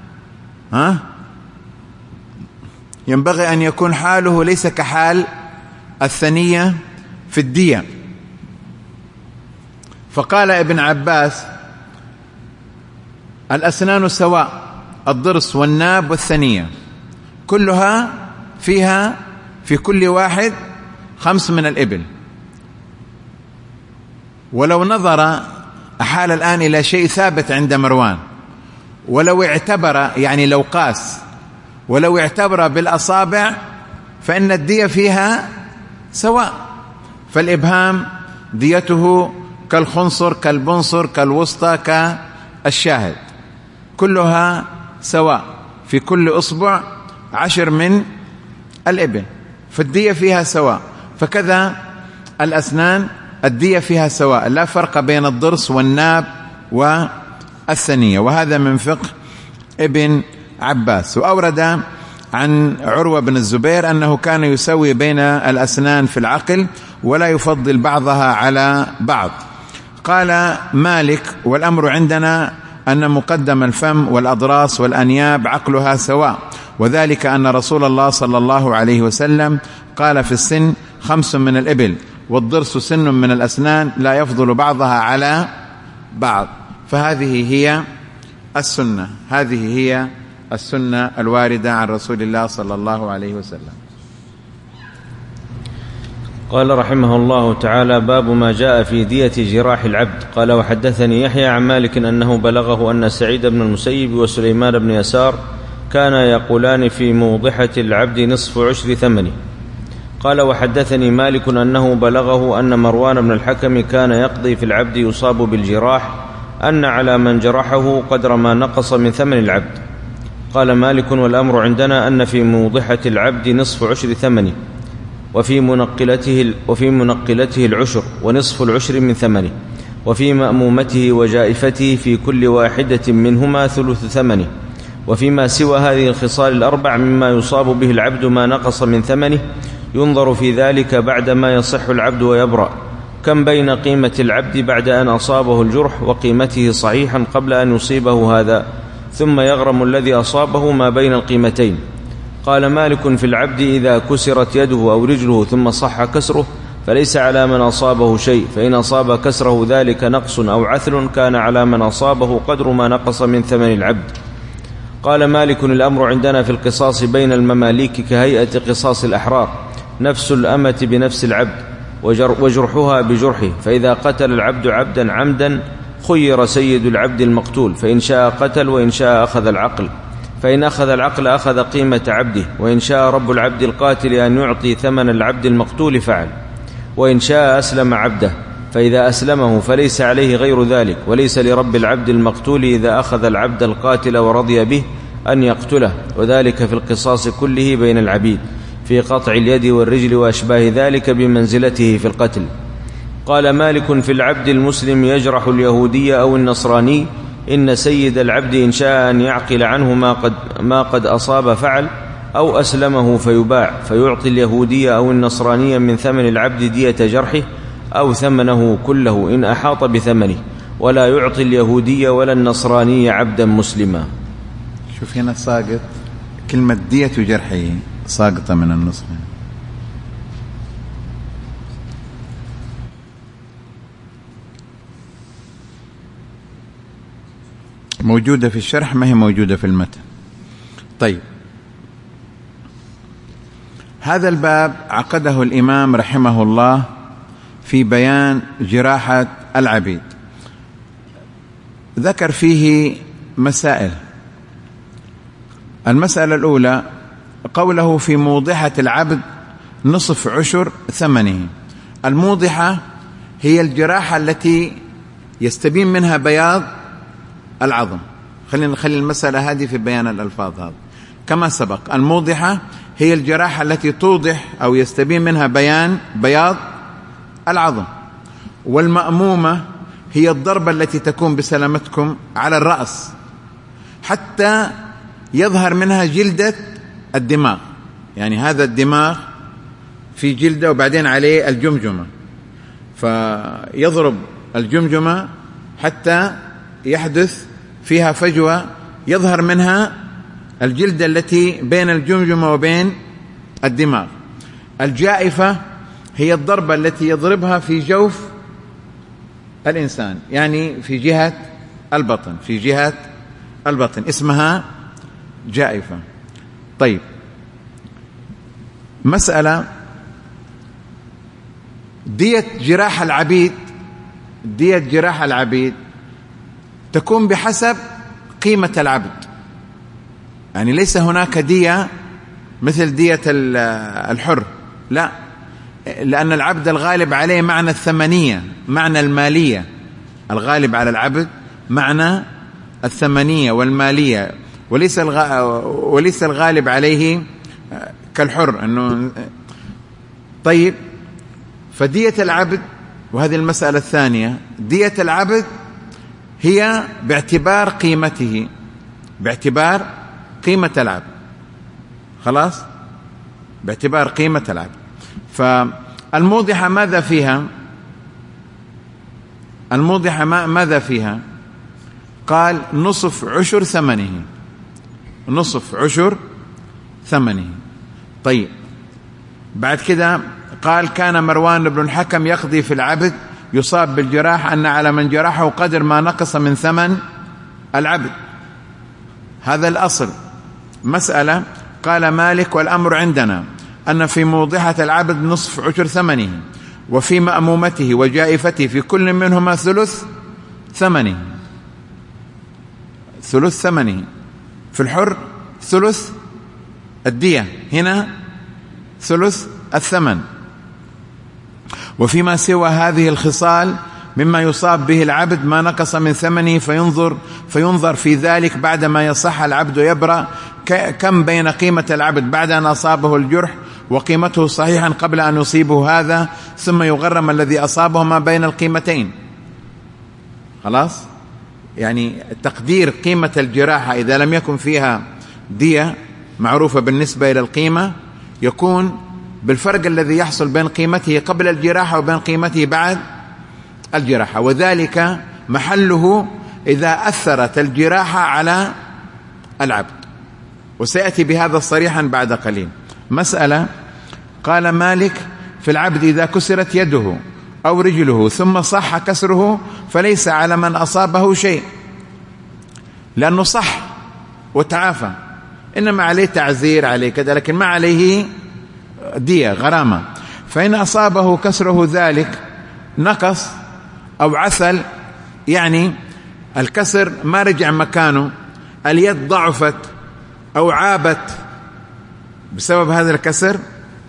ينبغي أن يكون حاله ليس كحال الثنية في الدية. فقال ابن عباس: الأسنان سواء، الضرس والناب والثنية، كلها فيها في كل واحد 5 من الإبل. ولو نظر أحال الآن إلى شيء ثابت عند مروان، ولو اعتبر يعني لو قاس ولو اعتبر بالأصابع فإن الدية فيها سواء، فالإبهام ديته كالخنصر كالبنصر كالوسطى كالشاهد، كلها سواء، في كل أصبع 10 من الإبل، فالدية فيها سواء. فكذا الأسنان الدية فيها سواء، لا فرق بين الضرس والناب والثنية. وهذا من فقه ابن عباس. وأورد عن عروة بن الزبير أنه كان يسوي بين الأسنان في العقل ولا يفضل بعضها على بعض. قال مالك: والأمر عندنا أن مقدم الفم والأضراس والأنياب عقلها سواء، وذلك أن رسول الله صلى الله عليه وسلم قال في السن 5 من الإبل، والضرس سن من الأسنان لا يفضل بعضها على بعض. فهذه هي السنة، هذه هي السنة الواردة عن رسول الله صلى الله عليه وسلم. قال رحمه الله تعالى: باب ما جاء في دية جراح العبد. قال: وحدثني يحيى عن مالك أنه بلغه أن سعيد بن المسيب وسليمان بن يسار كانا يقولان في موضحة العبد نصف عشر ثمنه. قال: وحدثني مالك أنه بلغه أن مروان بن الحكم كان يقضي في العبد يصاب بالجراح أن على من جرحه قدر ما نقص من ثمن العبد. قال مالك: والأمر عندنا أن في موضحة العبد نصف عشر ثمنه، وفي منقلته العشر ونصف العشر من ثمنه، وفي مأمومته وجائفته في كل واحدة منهما ثلث ثمنه، وفيما سوى هذه الخصال الأربع مما يصاب به العبد ما نقص من ثمنه ينظر في ذلك بعدما يصح العبد ويبرأ، كم بين قيمة العبد بعد أن أصابه الجرح وقيمته صحيحا قبل أن يصيبه هذا، ثم يغرم الذي أصابه ما بين القيمتين. قال مالك: في العبد إذا كسرت يده أو رجله ثم صح كسره فليس على من أصابه شيء، فإن أصاب كسره ذلك نقص أو عثر كان على من أصابه قدر ما نقص من ثمن العبد. قال مالك: الأمر عندنا في القصاص بين المماليك كهيئة قصاص الأحرار، نفس الأمة بنفس العبد وجرحها بجرحه، فإذا قتل العبد عبدا عمدا خير سيد العبد المقتول، فإن شاء قتل وإن شاء أخذ العقل، فإن أخذ العقل أخذ قيمة عبده، وإن شاء رب العبد القاتل أن يعطي ثمن العبد المقتول فعل، وإن شاء أسلم عبده، فإذا أسلمه فليس عليه غير ذلك، وليس لرب العبد المقتول إذا أخذ العبد القاتل ورضي به أن يقتله، وذلك في القصاص كله بين العبيد في قطع اليد والرجل وأشباه ذلك بمنزلته في القتل. قال مالك: في العبد المسلم يجرح اليهودي أو النصراني، إن سيد العبد إن شاء أن يعقل عنه ما قد أصاب فعل، أو أسلمه فيباع، فيعطي اليهودي أو النصراني من ثمن العبد دية جرحه أو ثمنه كله إن أحاط بثمنه، ولا يعطي اليهودي ولا النصراني عبدا مسلما. شوف هنا ساقط كلمة دية جرحه، ساقطة من النص، موجودة في الشرح، ما هي موجودة في المتن. طيب، هذا الباب عقده الإمام رحمه الله في بيان جراحة العبيد، ذكر فيه مسائل. المسألة الأولى قوله في موضحة العبد نصف عشر ثمنه. الموضحة هي الجراحة التي يستبين منها بياض العظم. خلينا نخلي المسألة هذه في بيان الألفاظ هذا كما سبق. الموضحة هي الجراحة التي توضح أو يستبين منها بياض العظم. والمأمومة هي الضربة التي تكون بسلامتكم على الرأس حتى يظهر منها جلدة الدماغ، يعني هذا الدماغ في جلدة وبعدين عليه الجمجمة، فيضرب الجمجمة حتى يحدث فيها فجوة يظهر منها الجلدة التي بين الجمجمة وبين الدماغ. الجائفة هي الضربة التي يضربها في جوف الإنسان، يعني في جهة البطن، اسمها جائفة. طيب، مسألة دية جراح العبيد تكون بحسب قيمة العبد، يعني ليس هناك دية مثل دية الحر، لا، لأن العبد الغالب عليه معنى الثمنية، معنى المالية. الغالب على العبد معنى الثمنية والمالية، وليس الغالب عليه كالحر أنه. طيب، فدية العبد، وهذه المسألة الثانية، دية العبد هي باعتبار قيمته، باعتبار قيمة العبد، خلاص، باعتبار قيمة العبد. فالموضحة ماذا فيها؟ الموضحة ماذا فيها؟ قال نصف عشر ثمنه، نصف عشر ثمنه. طيب، بعد كده قال كان مروان بن الحكم يقضي في العبد يصاب بالجراح أن على من جرحه قدر ما نقص من ثمن العبد. هذا الأصل. مسألة قال مالك والأمر عندنا أن في موضحة العبد نصف عشر ثمنه، وفي مأمومته وجائفته في كل منهما ثلث ثمنه، ثلث ثمنه. في الحر ثلث الدية، هنا ثلث الثمن. وفيما سوى هذه الخصال مما يصاب به العبد ما نقص من ثمنه فينظر في ذلك بعدما يصح العبد يبرأ كم بين قيمة العبد بعد أن أصابه الجرح وقيمته صحيحا قبل أن يصيبه هذا، ثم يغرم الذي أصابه ما بين القيمتين. خلاص، يعني تقدير قيمة الجراحة إذا لم يكن فيها دية معروفة بالنسبة إلى القيمة يكون بالفرق الذي يحصل بين قيمته قبل الجراحة وبين قيمته بعد الجراحة، وذلك محله إذا أثرت الجراحة على العبد، وسيأتي بهذا صريحا بعد قليل. مسألة قال مالك في العبد إذا كسرت يده أو رجله ثم صح كسره فليس على من أصابه شيء، لأنه صح وتعافى، إنما عليه تعزير عليه كذا، لكن ما عليه دية غرامة. فإن أصابه كسره ذلك نقص أو عثل، يعني الكسر ما رجع مكانه، اليد ضعفت أو عابت بسبب هذا الكسر،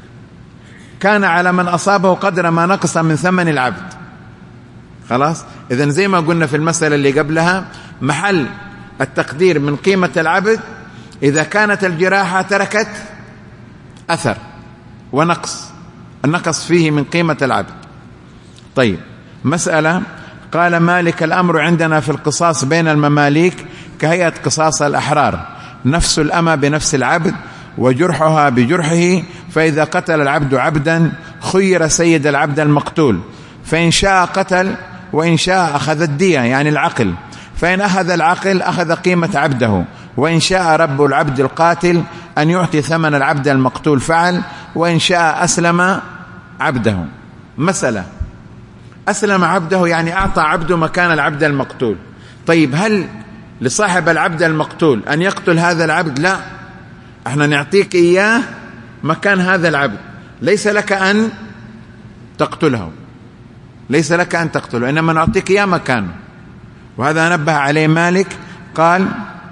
كان على من أصابه قدر ما نقص من ثمن العبد. خلاص، إذن زي ما قلنا في المسألة اللي قبلها، محل التقدير من قيمة العبد إذا كانت الجراحة تركت أثر ونقص، النقص فيه من قيمة العبد. طيب، مسألة قال مالك الأمر عندنا في القصاص بين المماليك كهيئة قصاص الأحرار، نفس الأمة بنفس العبد وجرحها بجرحه، فإذا قتل العبد عبدا خير سيد العبد المقتول، فإن شاء قتل وإن شاء أخذ الدية يعني العقل، فإن أخذ العقل أخذ قيمة عبده، وإن شاء رب العبد القاتل أن يعطي ثمن العبد المقتول فعل، وإن شاء أسلم عبده. مسألة أسلم عبده يعني أعطى عبده مكان العبد المقتول. طيب، هل لصاحب العبد المقتول أن يقتل هذا العبد؟ لا، احنا نعطيك إياه مكان هذا العبد، ليس لك أن تقتله، ليس لك أن تقتله، إنما نعطيك إياه مكانه. وهذا نبه عليه مالك، قال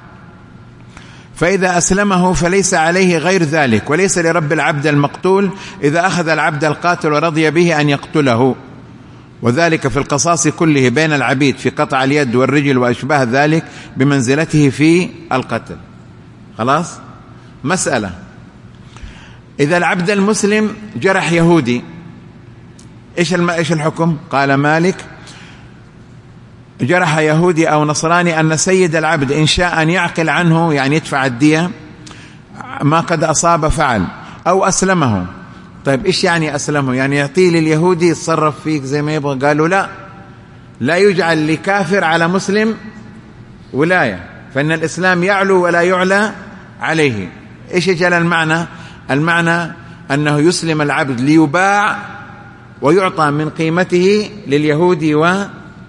فإذا أسلمه فليس عليه غير ذلك، وليس لرب العبد المقتول إذا أخذ العبد القاتل ورضي به أن يقتله، وذلك في القصاص كله بين العبيد في قطع اليد والرجل وأشباه ذلك بمنزلته في القتل. خلاص. مسألة إذا العبد المسلم جرح يهودي إيش الحكم؟ قال مالك جرح يهودي أو نصراني أن سيد العبد إن شاء أن يعقل عنه يعني يدفع الدية ما قد أصاب فعل، أو أسلمه. طيب إيش يعني أسلمه؟ يعني يعطيه لليهودي يتصرف فيك زي ما يبغى. قالوا لا يجعل لكافر على مسلم ولاية، فإن الإسلام يعلو ولا يعلى عليه. إيش يجعل المعنى؟ المعنى أنه يسلم العبد ليباع ويعطى من قيمته لليهودي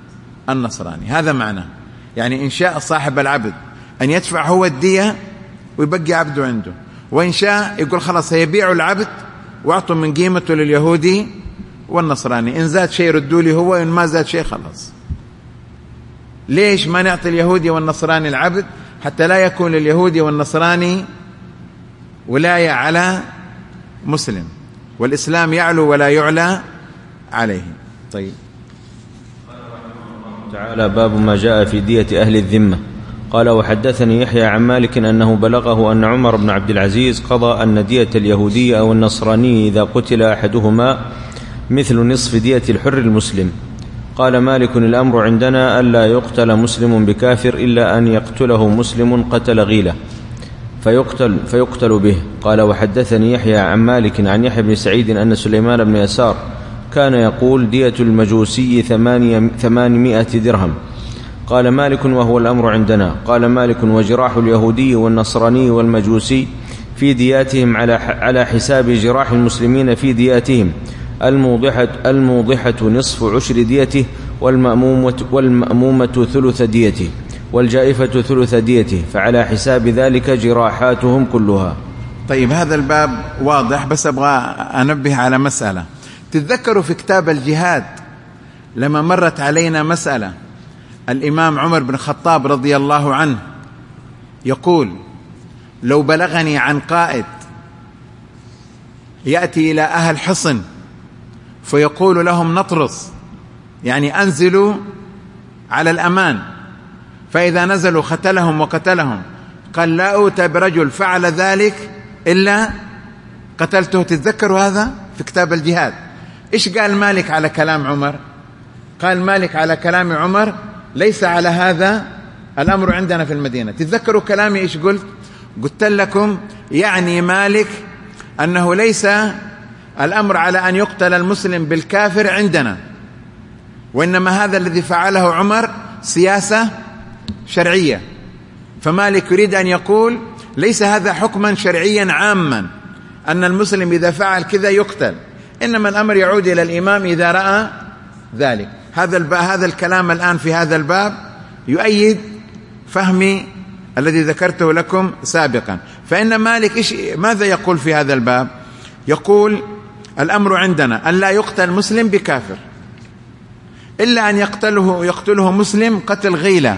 والنصراني، هذا معنى. يعني إن شاء صاحب العبد أن يدفع هو الدية ويبقي عبده عنده، وإن شاء يقول خلاص هيبيعوا العبد واعطوا من قيمته لليهودي والنصراني، إن زاد شيء ردوا لي هو، إن ما زاد شيء خلاص. ليش ما نعطي اليهودي والنصراني العبد؟ حتى لا يكون لليهودي والنصراني ولاية على مسلم، والإسلام يعلو ولا يعلى عليه. طيب، تعالى باب ما جاء في دية أهل الذمة. قال وحدثني يحيى عن مالك أنه بلغه أن عمر بن عبد العزيز قضى أن دية اليهودي أو النصراني إذا قتل أحدهما مثل نصف دية الحر المسلم. قال مالك الأمر عندنا ألا يقتل مسلم بكافر إلا أن يقتله مسلم قتل غيلة فيقتل به. قال وحدثني يحيى عن مالك عن يحيى بن سعيد أن سليمان بن يسار كان يقول دية المجوسي 800 درهم. قال مالك وهو الأمر عندنا. قال مالك وجراح اليهودي والنصراني والمجوسي في دياتهم على حساب جراح المسلمين في دياتهم، الموضحة نصف عشر ديته، والمأمومة ثلث ديته، والجائفة ثلث ديته، فعلى حساب ذلك جراحاتهم كلها. طيب، هذا الباب واضح، بس أبغى أنبه على مسألة. تتذكروا في كتاب الجهاد لما مرت علينا مسألة، الإمام عمر بن الخطاب رضي الله عنه يقول لو بلغني عن قائد يأتي إلى أهل حصن فيقول لهم نطرس، يعني أنزلوا على الأمان، فإذا نزلوا قتلهم وقتلهم، قال لا أوتى برجل فعل ذلك إلا قتلته. تتذكروا هذا في كتاب الجهاد. إيش قال مالك على كلام عمر؟ قال مالك على كلام عمر ليس على هذا الأمر عندنا في المدينة. تتذكروا كلامي إيش قلت؟ قلت لكم يعني مالك أنه ليس الأمر على أن يقتل المسلم بالكافر عندنا، وإنما هذا الذي فعله عمر سياسة شرعية. فمالك يريد أن يقول ليس هذا حكما شرعيا عاما أن المسلم إذا فعل كذا يقتل، إنما الأمر يعود إلى الإمام إذا رأى ذلك. هذا الكلام الآن في هذا الباب يؤيد فهمي الذي ذكرته لكم سابقا. فإن مالك ماذا يقول في هذا الباب؟ يقول الأمر عندنا أن لا يقتل مسلم بكافر إلا أن يقتله مسلم قتل غيلة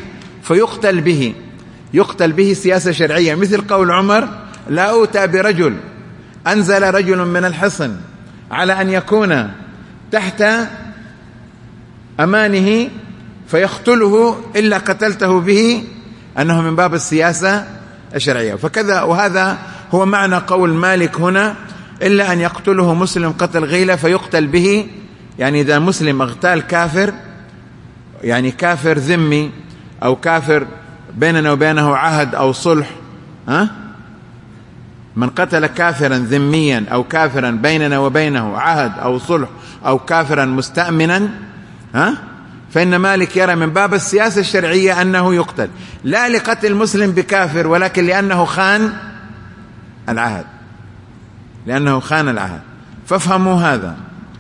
يقتل به سياسة شرعية، مثل قول عمر لا أوتى برجل أنزل رجل من الحصن على أن يكون تحت أمانه فيقتله إلا قتلته به، أنه من باب السياسة الشرعية. وهذا هو معنى قول مالك هنا إلا أن يقتله مسلم قتل غيلة فيقتل به، يعني إذا مسلم اغتال كافر، يعني كافر ذمي أو كافر بيننا وبينه عهد أو صلح، من قتل كافرا ذميا أو كافرا بيننا وبينه عهد أو صلح أو كافرا مستأمنا، فإن مالك يرى من باب السياسة الشرعية أنه يقتل، لا لقتل مسلم بكافر، ولكن لأنه خان العهد. فافهموا هذا،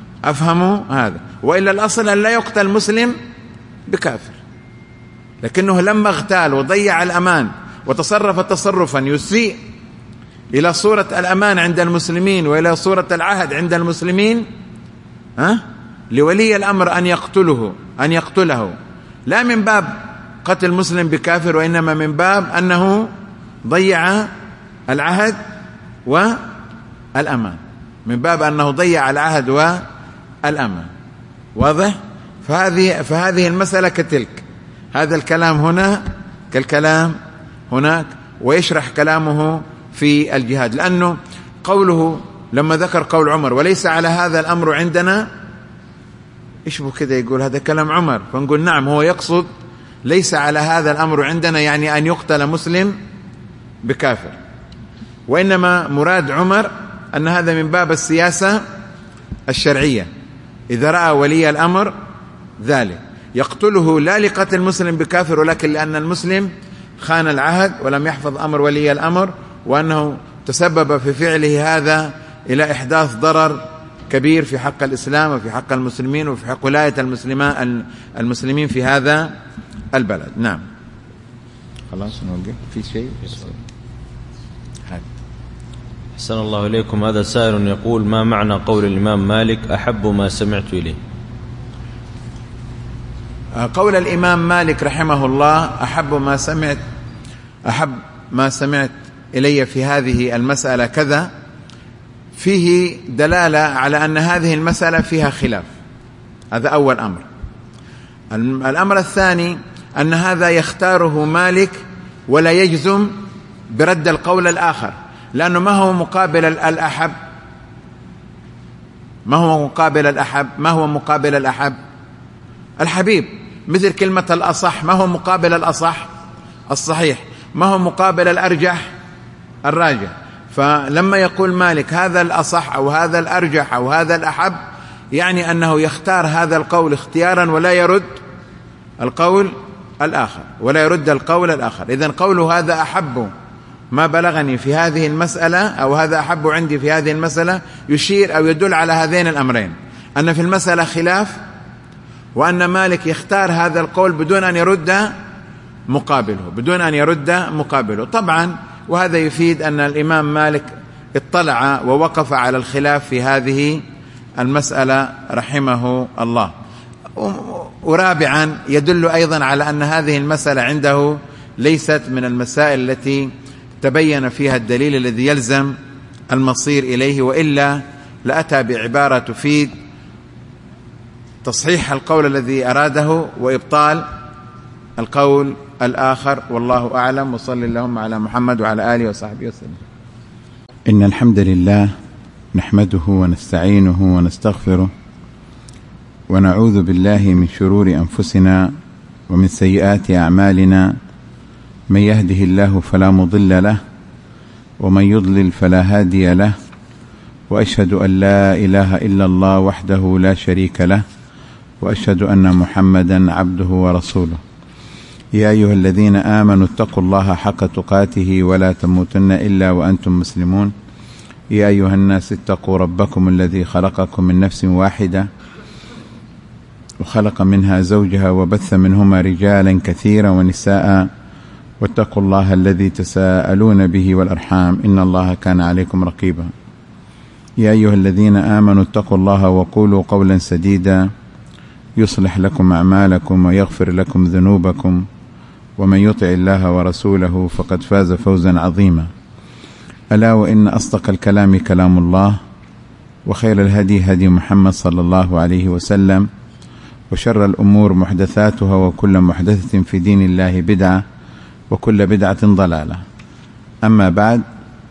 وإلا الأصل أن لا يقتل مسلم بكافر، لكنه لما اغتال وضيع الأمان وتصرف تصرفا يسيء إلى صورة الأمان عند المسلمين وإلى صورة العهد عند المسلمين، لولي الأمر أن يقتله لا من باب قتل مسلم بكافر، وإنما من باب أنه ضيع العهد والأمان، واضح؟ فهذه المسألة كتلك، هذا الكلام هنا كالكلام هناك، ويشرح كلامه في الجهاد، لأنه قوله لما ذكر قول عمر وليس على هذا الأمر عندنا، إيش بو كده يقول هذا كلام عمر، فنقول نعم، هو يقصد ليس على هذا الأمر عندنا يعني أن يقتل مسلم بكافر، وإنما مراد عمر أن هذا من باب السياسة الشرعية، إذا رأى ولي الأمر ذلك يقتله لا لقتل مسلم بكافر، ولكن لأن المسلم خان العهد ولم يحفظ أمر ولي الأمر، وأنه تسبب في فعله هذا إلى إحداث ضرر كبير في حق الإسلام وفي حق المسلمين وفي حق ولاية المسلمين في هذا البلد. نعم، خلاص نوقف في شيء. أحسن الله إليكم. هذا سائل يقول: ما معنى قول الإمام مالك أحب ما سمعت إليه؟ قول الإمام مالك رحمه الله أحب ما سمعت إلي في هذه المسألة كذا، فيه دلالة على أن هذه المسألة فيها خلاف. هذا أول أمر. الأمر الثاني أن هذا يختاره مالك ولا يجزم برد القول الآخر، لأنه ما هو مقابل الأحب؟ ما هو مقابل الأحب؟ الحبيب. مثل كلمة الأصح، ما هو مقابل الأصح؟ الصحيح. ما هو مقابل الأرجح؟ الراجح. فلما يقول مالك هذا الأصح أو هذا الأرجح أو هذا الأحب، يعني أنه يختار هذا القول اختيارا ولا يرد القول الآخر. إذن قوله هذا أحب ما بلغني في هذه المسألة أو هذا أحب عندي في هذه المسألة يشير أو يدل على هذين الأمرين: أن في المسألة خلاف، وأن مالك يختار هذا القول بدون أن يرد مقابله. طبعا وهذا يفيد أن الإمام مالك اطلع ووقف على الخلاف في هذه المسألة رحمه الله. ورابعا يدل أيضا على أن هذه المسألة عنده ليست من المسائل التي تبين فيها الدليل الذي يلزم المصير إليه، وإلا لأتى بعبارة تفيد تصحيح القول الذي أراده وإبطال القول الآخر. والله أعلم، وصلى اللهم على محمد وعلى آله وصحبه وسلم. إن الحمد لله نحمده ونستعينه ونستغفره، ونعوذ بالله من شرور أنفسنا ومن سيئات أعمالنا. من يهده الله فلا مضل له، ومن يضلل فلا هادي له، وأشهد أن لا إله إلا الله وحده لا شريك له، وأشهد أن محمدا عبده ورسوله. يا أيها الذين آمنوا اتقوا الله حق تقاته ولا تموتن إلا وأنتم مسلمون. يا أيها الناس اتقوا ربكم الذي خلقكم من نفس واحدة، وخلق منها زوجها، وبث منهما رجالا كثيرا ونساء، واتقوا الله الذي تساءلون به والأرحام، إن الله كان عليكم رقيبا. يا أيها الذين آمنوا اتقوا الله وقولوا قولا سديدا يصلح لكم أعمالكم ويغفر لكم ذنوبكم، ومن يطع الله ورسوله فقد فاز فوزا عظيما. ألا وإن أصدق الكلام كلام الله، وخير الهدي هدي محمد صلى الله عليه وسلم، وشر الأمور محدثاتها، وكل محدثة في دين الله بدعة، وكل بدعة ضلالة. أما بعد،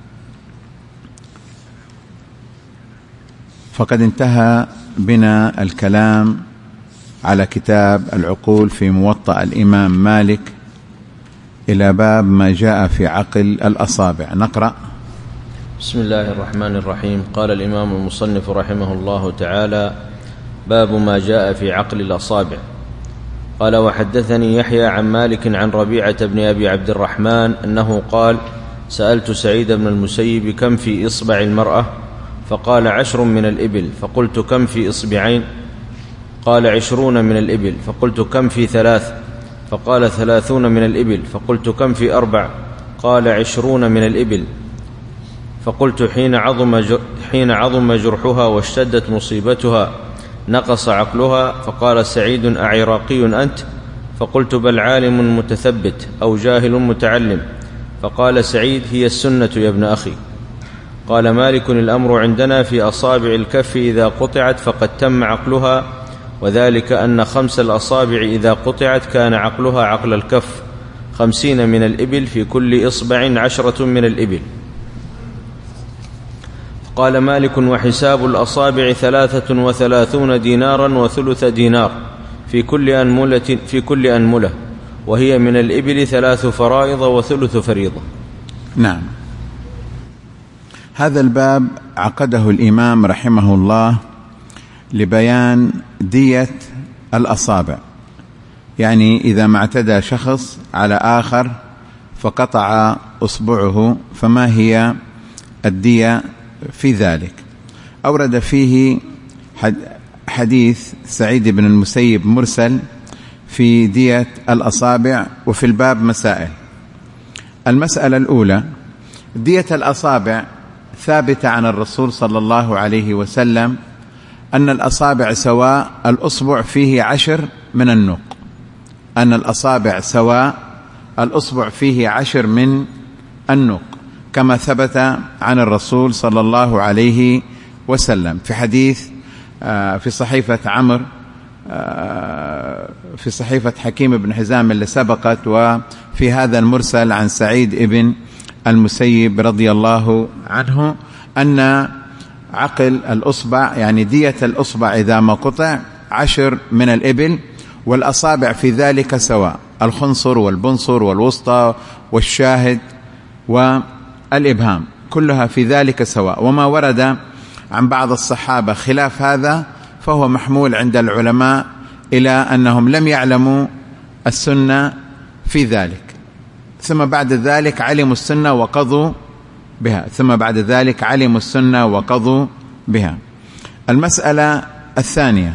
فقد انتهى بنا الكلام على كتاب العقول في موطأ الإمام مالك إلى باب ما جاء في عقل الأصابع. نقرأ. بسم الله الرحمن الرحيم. قال الإمام المصنف رحمه الله تعالى: باب ما جاء في عقل الأصابع. قال: وحدثني يحيى عن مالك عن ربيعة بن أبي عبد الرحمن أنه قال: سألت سعيد بن المسيب كم في إصبع المرأة؟ فقال: 10 من الإبل. فقلت: كم في إصبعين؟ قال: 20 من الإبل. فقلت: كم في 3؟ فقال: 30 من الإبل. فقلت: كم في 4؟ قال: 20 من الإبل. فقلت: حين عظم جرحها واشتدت مصيبتها نقص عقلها؟ فقال سعيد: أعراقي أنت؟ فقلت: بل عالم متثبت أو جاهل متعلم. فقال سعيد: هي السنة يا ابن أخي. قال مالك: الأمر عندنا في أصابع الكف إذا قطعت فقد تم عقلها، وذلك أن 5 الأصابع إذا قطعت كان عقلها عقل الكف، 50 من الإبل، في كل إصبع 10 من الإبل. قال مالك: وحساب الأصابع 33 دينارا و3 دينار في كل أنملة، وهي من الإبل 3 فرائض و3 فريضة. نعم. هذا الباب عقده الإمام رحمه الله لبيان دية الأصابع، يعني إذا ما اعتدى شخص على آخر فقطع أصبعه فما هي الدية في ذلك. أورد فيه حديث سعيد بن المسيب مرسل في دية الأصابع، وفي الباب مسائل. المسألة الأولى: دية الأصابع ثابتة عن الرسول صلى الله عليه وسلم أن الأصابع سواء، الأصبع فيه 10 من النوق، أن الأصابع سواء، الأصبع فيه 10 من النوق، كما ثبت عن الرسول صلى الله عليه وسلم في حديث في صحيفة عمرو، في صحيفة حكيم بن حزام اللي سبقت، وفي هذا المرسل عن سعيد بن المسيب رضي الله عنه أن عقل الأصبع يعني دية الأصبع إذا ما قطع 10 من الإبل، والأصابع في ذلك سواء، الخنصر والبنصر والوسطى والشاهد والإبهام كلها في ذلك سواء. وما ورد عن بعض الصحابة خلاف هذا فهو محمول عند العلماء إلى أنهم لم يعلموا السنة في ذلك، ثم بعد ذلك علموا السنة وقضوا بها، ثم بعد ذلك علموا السنة وقضوا بها. المسألة الثانية،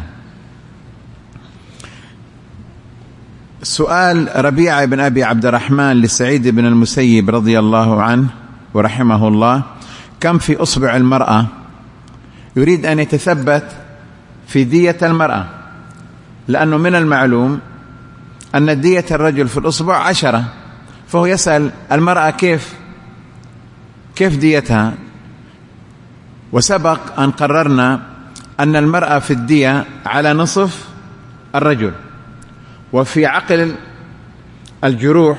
سؤال ربيعة بن أبي عبد الرحمن لسعيد بن المسيب رضي الله عنه ورحمه الله: كم في أصبع المرأة؟ يريد أن يتثبت في دية المرأة، لأنه من المعلوم أن دية الرجل في الأصبع 10، فهو يسأل المرأة كيف ديتها. وسبق أن قررنا أن المرأة في الدية على نصف الرجل، وفي عقل الجروح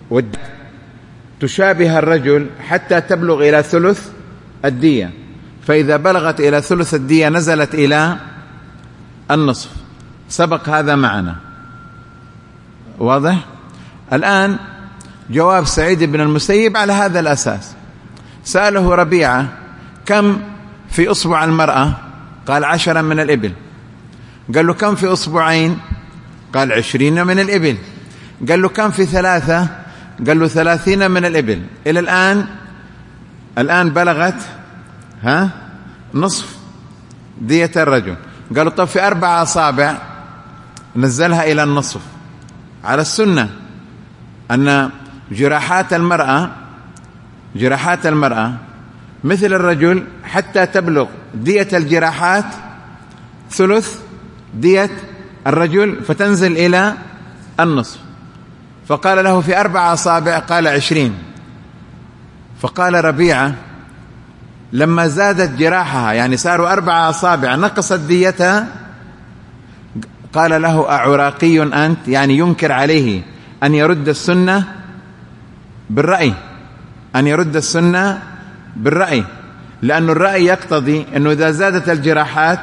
تشابه الرجل حتى تبلغ إلى ثلث الدية، فإذا بلغت إلى ثلث الدية نزلت إلى النصف. سبق هذا معنا، واضح؟ الآن جواب سعيد بن المسيب على هذا الأساس. سأله ربيعة: كم في أصبع المرأة؟ قال 10 من الإبل. قال له: كم في أصبعين؟ قال 20 من الإبل. قال له: كم في 3؟ قال له 30 من الإبل. إلى الآن بلغت نصف دية الرجل. قالوا: طب في 4 أصابع؟ نزلها إلى النصف على السنة، أن جراحات المرأة مثل الرجل حتى تبلغ دية الجراحات ثلث دية الرجل فتنزل إلى النصف. فقال له: في 4 أصابع؟ قال 20. فقال ربيعة: لما زادت جراحها يعني صاروا 4 أصابع نقصت ديتها. قال له: أعراقي أنت؟ يعني ينكر عليه أن يرد السنة بالرأي، لأن الرأي يقتضي أنه إذا زادت الجراحات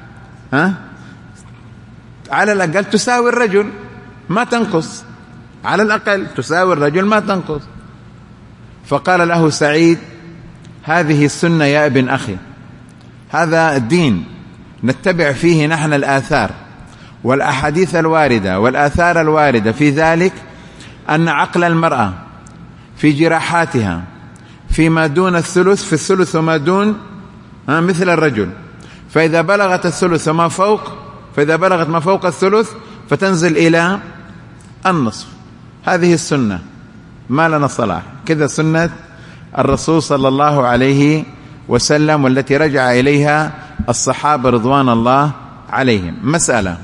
على الأقل تساوي الرجل ما تنقص، على الأقل تساوي الرجل ما تنقص. فقال له سعيد: هذه السنة يا ابن أخي، هذا الدين نتبع فيه نحن الآثار والأحاديث الواردة والآثار الواردة في ذلك، أن عقل المرأة في جراحاتها فيما دون الثلث، في الثلث وما دون مثل الرجل، فإذا بلغت الثلث وما فوق، فإذا بلغت ما فوق الثلث فتنزل إلى النصف. هذه السنة، ما لنا صلاح، كذا سنة الرسول صلى الله عليه وسلم، والتي رجع إليها الصحابة رضوان الله عليهم. مسألة: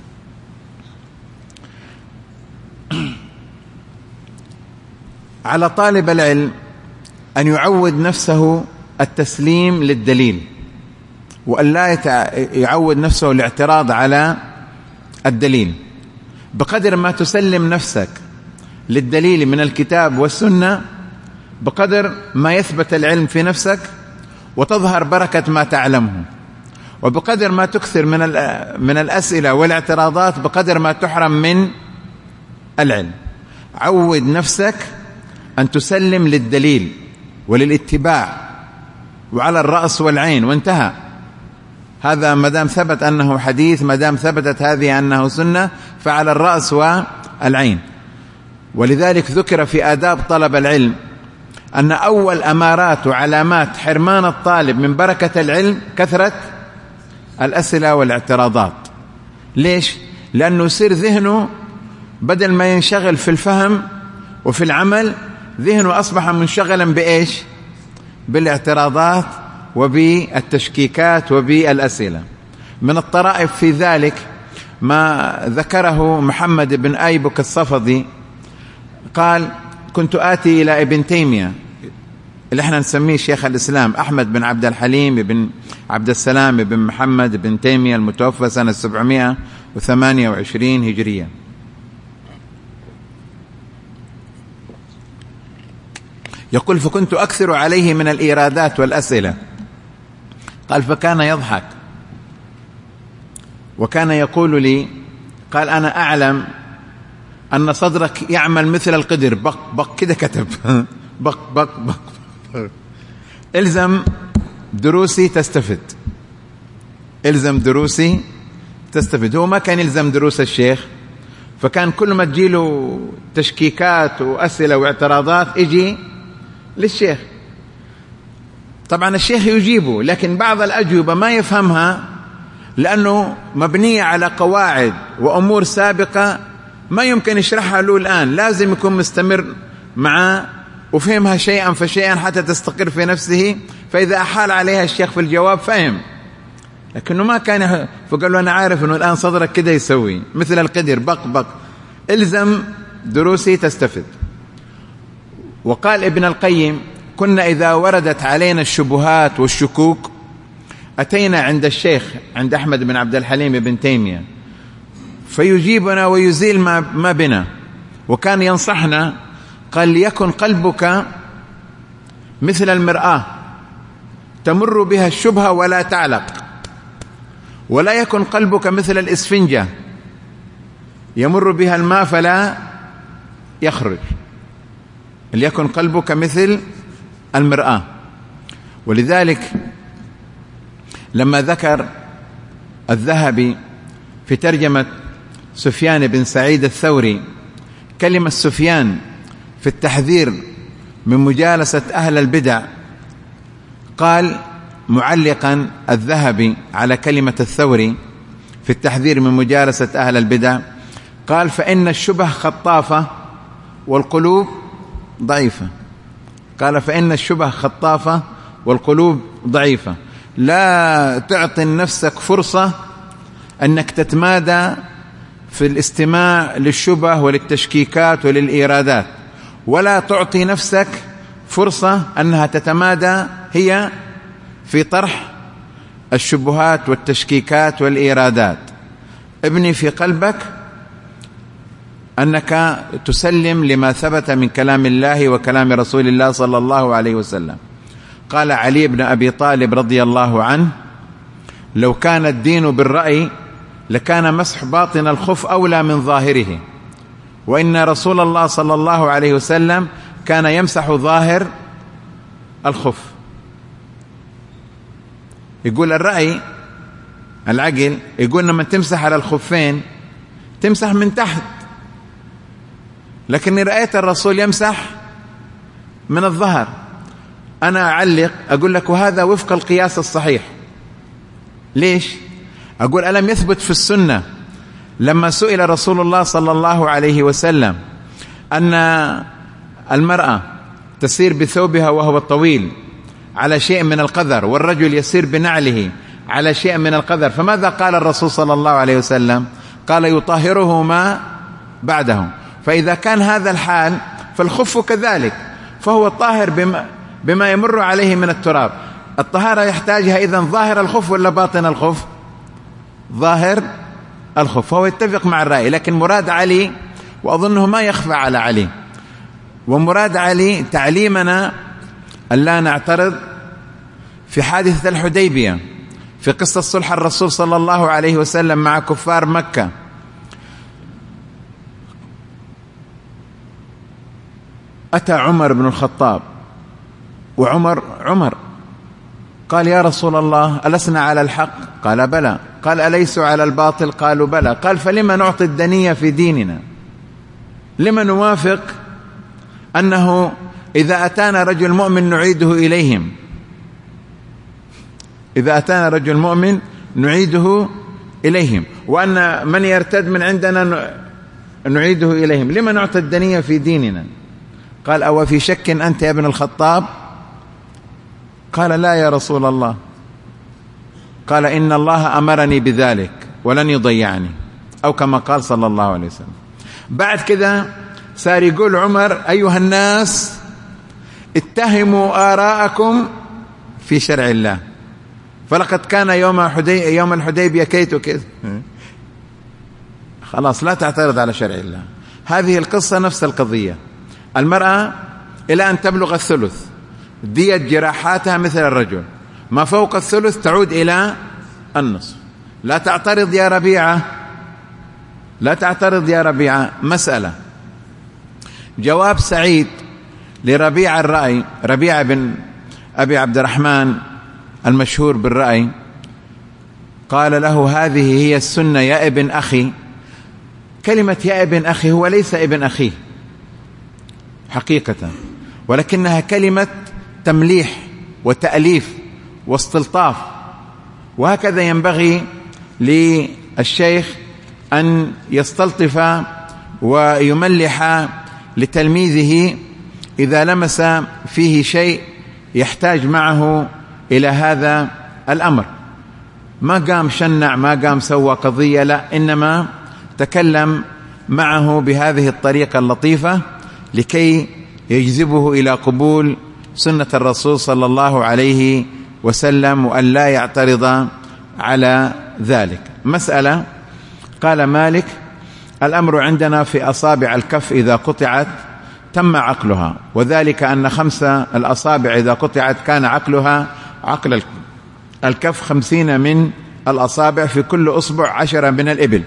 على طالب العلم أن يعود نفسه التسليم للدليل، وأن لا يعود نفسه الاعتراض على الدليل. بقدر ما تسلم نفسك للدليل من الكتاب والسنة، بقدر ما يثبت العلم في نفسك وتظهر بركة ما تعلمه، وبقدر ما تكثر من الأسئلة والاعتراضات بقدر ما تحرم من العلم. عود نفسك أن تسلم للدليل وللاتباع وعلى الرأس والعين، وانتهى. هذا مدام ثبت أنه حديث، مدام ثبتت هذه أنه سنة، فعلى الرأس والعين. ولذلك ذكر في آداب طلب العلم أن أول أمارات وعلامات حرمان الطالب من بركة العلم كثرة الأسئلة والاعتراضات. ليش؟ لأنه يصير ذهنه بدل ما ينشغل في الفهم وفي العمل، ذهنه أصبح منشغلا بإيش؟ بالاعتراضات وبالتشكيكات وبالأسئلة. من الطرائف في ذلك ما ذكره محمد بن أيبك الصفدي، قال: كنت آتي إلى ابن تيمية اللي احنا نسميه شيخ الإسلام أحمد بن عبد الحليم بن عبد السلام بن محمد بن تيمية المتوفى سنة 728 هجرية. يقول: فكنت أكثر عليه من الإيرادات والأسئلة. قال: فكان يضحك وكان يقول لي، قال: أنا أعلم أن صدرك يعمل مثل القدر، بق بق كده كتب بق بق بق إلزم دروسي تستفد، إلزم دروسي تستفد. هو ما كان يلزم دروس الشيخ، فكان كل ما تجيله تشكيكات وأسئلة واعتراضات يجي للشيخ. طبعا الشيخ يجيبه، لكن بعض الأجوبة ما يفهمها لأنه مبنية على قواعد وأمور سابقة ما يمكن يشرحها له الآن، لازم يكون مستمر معه وفهمها شيئا فشيئا حتى تستقر في نفسه، فإذا أحال عليها الشيخ في الجواب فهم، لكنه ما كان. فقال له: أنا عارف أنه الآن صدرك كده يسوي مثل القدر، بق بق، إلزم دروسي تستفد. وقال ابن القيم: كنا إذا وردت علينا الشبهات والشكوك أتينا عند الشيخ، عند أحمد بن عبد الحليم بن تيمية، فيجيبنا ويزيل ما بنا، وكان ينصحنا. قال: ليكن قلبك مثل المرآة تمر بها الشبهة ولا تعلق، ولا يكن قلبك مثل الإسفنجة يمر بها الماء فلا يخرج. ليكن قلبك مثل المرآة. ولذلك لما ذكر الذهبي في ترجمة سفيان بن سعيد الثوري كلمة سفيان في التحذير من مجالسة أهل البدع، قال معلقا الذهبي على كلمة الثوري في التحذير من مجالسة أهل البدع، قال: فإن الشبه خطافة والقلوب ضعيفة. قال: فإن الشبه خطافة والقلوب ضعيفة. لا تعطي نفسك فرصة أنك تتمادى في الاستماع للشبه وللتشكيكات وللإيرادات، ولا تعطي نفسك فرصة أنها تتمادى هي في طرح الشبهات والتشكيكات والإيرادات. ابني في قلبك أنك تسلم لما ثبت من كلام الله وكلام رسول الله صلى الله عليه وسلم. قال علي بن أبي طالب رضي الله عنه: لو كان الدين بالرأي لكان مسح باطن الخف أولى من ظاهره، وإن رسول الله صلى الله عليه وسلم كان يمسح ظاهر الخف. يقول الرأي العقل يقول لما تمسح على الخفين تمسح من تحت، لكني رأيت الرسول يمسح من الظهر. أنا أعلق أقول لك وهذا وفق القياس الصحيح. ليش؟ أقول ألم يثبت في السنة لما سئل رسول الله صلى الله عليه وسلم أن المرأة تسير بثوبها وهو طويل على شيء من القذر، والرجل يسير بنعله على شيء من القذر، فماذا قال الرسول صلى الله عليه وسلم؟ قال: يطهره ما بعده. فإذا كان هذا الحال فالخف كذلك، فهو طاهر بما يمر عليه من التراب. الطهارة يحتاجها إذن ظاهر الخف ولا باطن الخف؟ ظاهر الخف. فهو يتفق مع الرأي، لكن مراد علي وأظنه ما يخفى على علي، ومراد علي تعليمنا ألا نعترض في حادثة الحديبية، في قصة صلح الرسول صلى الله عليه وسلم مع كفار مكة. أتى عمر بن الخطاب، وعمر قال: يا رسول الله ألسنا على الحق؟ قال: بلى. قال: أليسوا على الباطل؟ قالوا: بلى. قال: فلما نعطي الدنية في ديننا؟ لما نوافق أنه إذا أتانا رجل مؤمن نعيده إليهم، إذا أتانا رجل مؤمن نعيده إليهم، وأن من يرتد من عندنا نعيده إليهم؟ لما نعطي الدنية في ديننا؟ قال: أو في شك أنت يا ابن الخطاب؟ قال: لا يا رسول الله. قال: إن الله أمرني بذلك ولن يضيعني، أو كما قال صلى الله عليه وسلم. بعد كذا صار يقول عمر: أيها الناس اتهموا آراءكم في شرع الله، فلقد كان يوم الحديبية كيت وكذا. خلاص لا تعترض على شرع الله. هذه القصة نفس القضية. المرأة إلى أن تبلغ الثلث دية جراحاتها مثل الرجل، ما فوق الثلث تعود إلى النصف. لا تعترض يا ربيعة، لا تعترض يا ربيعة. مسألة. جواب سعيد لربيعة الرأي، ربيعة بن أبي عبد الرحمن المشهور بالرأي، قال له: هذه هي السنة يا ابن أخي. كلمة يا ابن أخي هو ليس ابن أخيه حقيقة، ولكنها كلمة تمليح وتأليف واستلطاف، وهكذا ينبغي للشيخ أن يستلطف ويملح لتلميذه إذا لمس فيه شيء يحتاج معه إلى هذا الأمر. ما قام شنع، ما قام سوى قضية، لا، إنما تكلم معه بهذه الطريقة اللطيفة لكي يجذبه إلى قبول سنة الرسول صلى الله عليه وسلم، وأن لا يعترض على ذلك. مسألة. قال مالك: الأمر عندنا في أصابع الكف إذا قطعت تم عقلها، وذلك أن 5 الأصابع إذا قطعت كان عقلها عقل الكف 50 من الأصابع، في كل أصبع 10 من الإبل.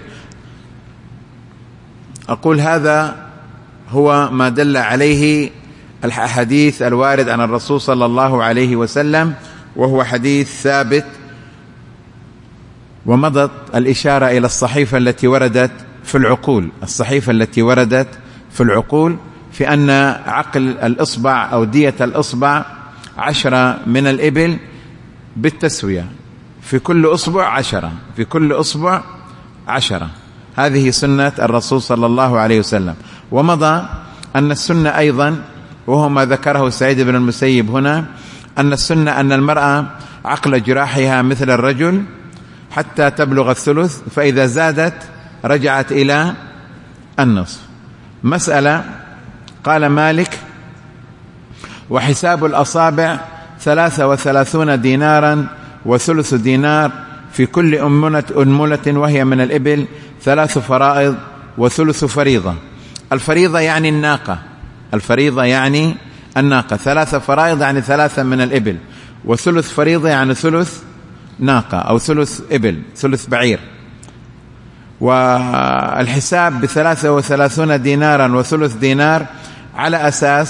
أقول هذا هو ما دل عليه الحديث الوارد عن الرسول صلى الله عليه وسلم، وهو حديث ثابت. ومضت الإشارة إلى الصحيفة التي وردت في العقول، الصحيفة التي وردت في العقول في أن عقل الإصبع أو دية الإصبع 10 من الإبل بالتسوية، في كل أصبع 10، في كل أصبع 10. هذه سنة الرسول صلى الله عليه وسلم. ومضى أن السنة أيضا، وهو ما ذكره سعيد بن المسيب هنا، أن السنة أن المرأة عقل جراحها مثل الرجل حتى تبلغ الثلث، فإذا زادت رجعت إلى النصف. مسألة. قال مالك: وحساب الأصابع 33 دينارا وثلث دينار في كل أنملة وهي من الإبل 3 فرائض وثلث فريضة. الفريضة يعني الناقة، الفريضة يعني الناقة. 3 فرائض يعني 3 من الإبل، وثلث فريضة يعني ثلث ناقة أو ثلث إبل، ثلث بعير. والحساب ب33 دينارا وثلث دينار على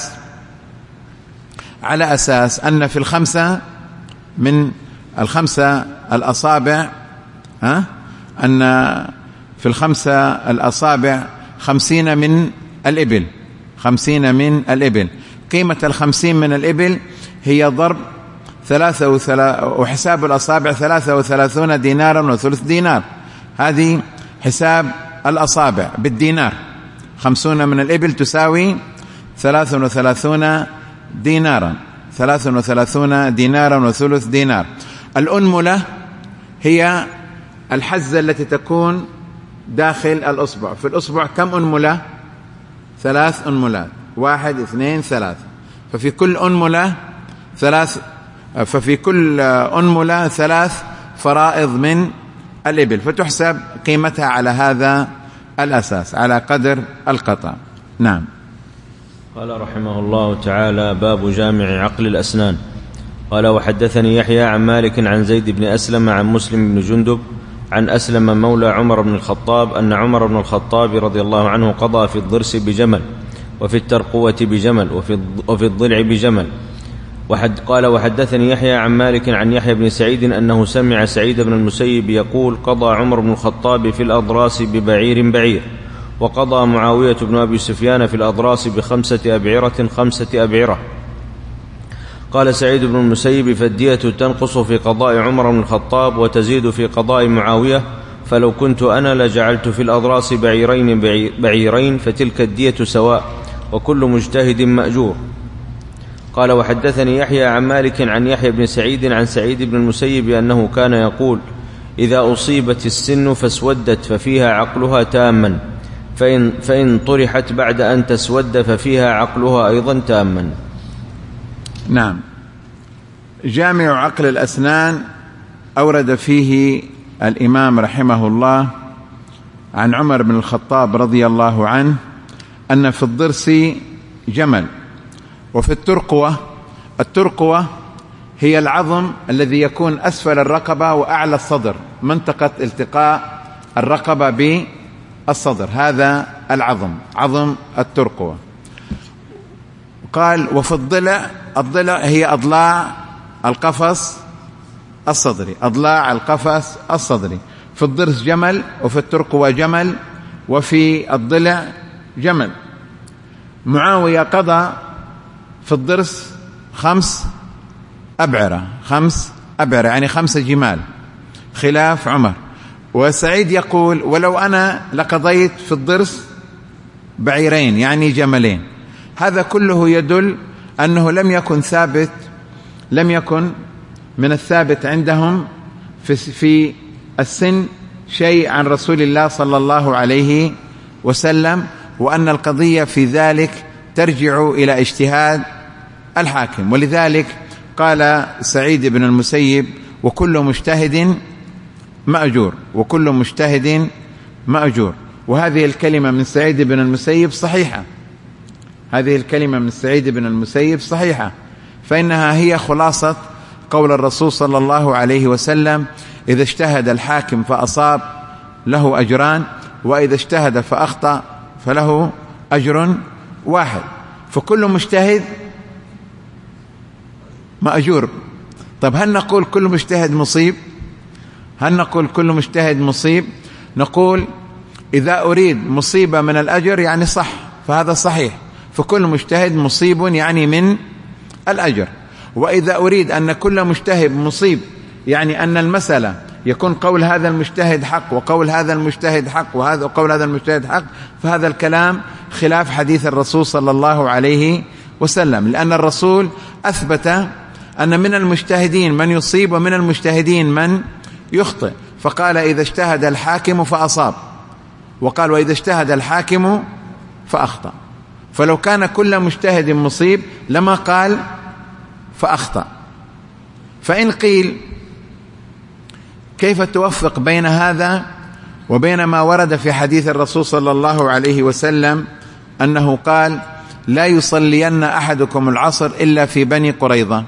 أساس أن في 5 من 5 الأصابع، أن في 5 الأصابع 50 من الإبل، 50 من الإبل. قيمة 50 من الإبل هي ضرب 3 وحساب الأصابع 33 دينارا وثلث دينار. هذه حساب الأصابع بالدينار. 50 من الإبل تساوي 33 دينارا، 33 دينارا وثلث دينار. الأنملة هي الحزة التي تكون داخل الأصبع. في الأصبع كم أنملة؟ 3 أنملات، 1 2 3. ففي كل أنملة 3 فرائض من الإبل، فتحسب قيمتها على هذا الأساس، على قدر القطع. نعم. قال رحمه الله تعالى: باب جامع عقل الأسنان. قال: وحدثني يحيى عن مالك عن زيد بن أسلم عن مسلم بن جندب عن أسلم مولى عمر بن الخطاب أن عمر بن الخطاب رضي الله عنه قضى في الضرس بجمل، وفي الترقوة بجمل، وفي الضلع بجمل. قال: وحدثني يحيى عن مالك عن يحيى بن سعيد أنه سمع سعيد بن المسيب يقول: قضى عمر بن الخطاب في الأضراس بعير، وقضى معاوية بن أبي سفيان في الأضراس ب5 أبعرة 5 أبعرة. قال سعيد بن المسيب: فالدية تنقص في قضاء عمر بن الخطاب وتزيد في قضاء معاوية، فلو كنت أنا لجعلت في الأضراس بعيرين فتلك الدية سواء، وكل مجتهد مأجور. قال وحدثني يحيى عن مالك عن يحيى بن سعيد عن سعيد بن المسيب أنه كان يقول إذا أصيبت السن فاسودت ففيها عقلها تاما، فإن طرحت بعد أن تسود ففيها عقلها أيضا تاما. نعم. جامع عقل الأسنان أورد فيه الإمام رحمه الله عن عمر بن الخطاب رضي الله عنه أن في الضرس جمل، وفي الترقوة هي العظم الذي يكون أسفل الرقبة وأعلى الصدر، منطقة التقاء الرقبة بالصدر، هذا عظم الترقوة. قال وفي الضلع هي أضلاع القفص الصدري، في الضرس جمل، وفي الترقوة جمل، وفي الضلع جمل. معاوية قضى في الضرس 5 أبعرة، يعني 5 جمال، خلاف عمر. وسعيد يقول من أنا لقضيت في الضرس 2 يعني جملين. هذا كله يدل أنه لم يكن من الثابت عندهم في السن شيء عن رسول الله صلى الله عليه وسلم، وأن القضية في ذلك ترجع إلى اجتهاد الحاكم. ولذلك قال سعيد بن المسيب وكل مجتهد مأجور. وهذه الكلمة من سعيد بن المسيب صحيحة، فإنها هي خلاصة قول الرسول صلى الله عليه وسلم إذا اجتهد الحاكم فأصاب له أجران، وإذا اجتهد فأخطأ فله أجر واحد. فكل مجتهد مأجور. طب هل نقول كل مجتهد مصيب؟ نقول إذا أريد مصيبة من الأجر يعني صح، فهذا صحيح، فكل مجتهد مصيب يعني من الأجر. وإذا أريد أن كل مجتهد مصيب يعني أن المسألة يكون قول هذا المجتهد حق وقول هذا المجتهد حق وقول هذا المجتهد حق، فهذا الكلام خلاف حديث الرسول صلى الله عليه وسلم، لأن الرسول أثبت أن من المجتهدين من يصيب ومن المجتهدين من يخطئ، فقال إذا اجتهد الحاكم فأصاب، وقال وإذا اجتهد الحاكم فأخطأ. فلو كان كل مجتهد مصيب لما قال فأخطأ. فإن قيل كيف توفق بين هذا وبين ما ورد في حديث الرسول صلى الله عليه وسلم أنه قال لا يصلين أحدكم العصر إلا في بني قريظة؟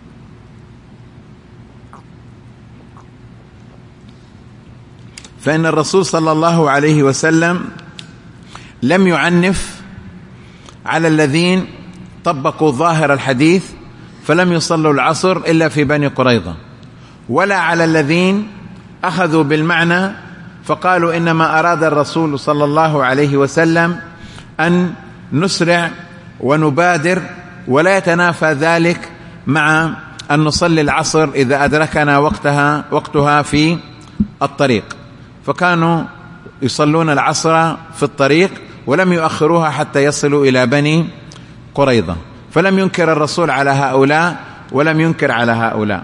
فإن الرسول صلى الله عليه وسلم لم يعنف على الذين طبقوا ظاهر الحديث فلم يصلوا العصر إلا في بني قريظة، ولا على الذين أخذوا بالمعنى فقالوا إنما أراد الرسول صلى الله عليه وسلم أن نسرع ونبادر ولا يتنافى ذلك مع أن نصلي العصر إذا أدركنا وقتها في الطريق، فكانوا يصلون العصر في الطريق ولم يؤخروها حتى يصلوا إلى بني قريظة. فلم ينكر الرسول على هؤلاء ولم ينكر على هؤلاء.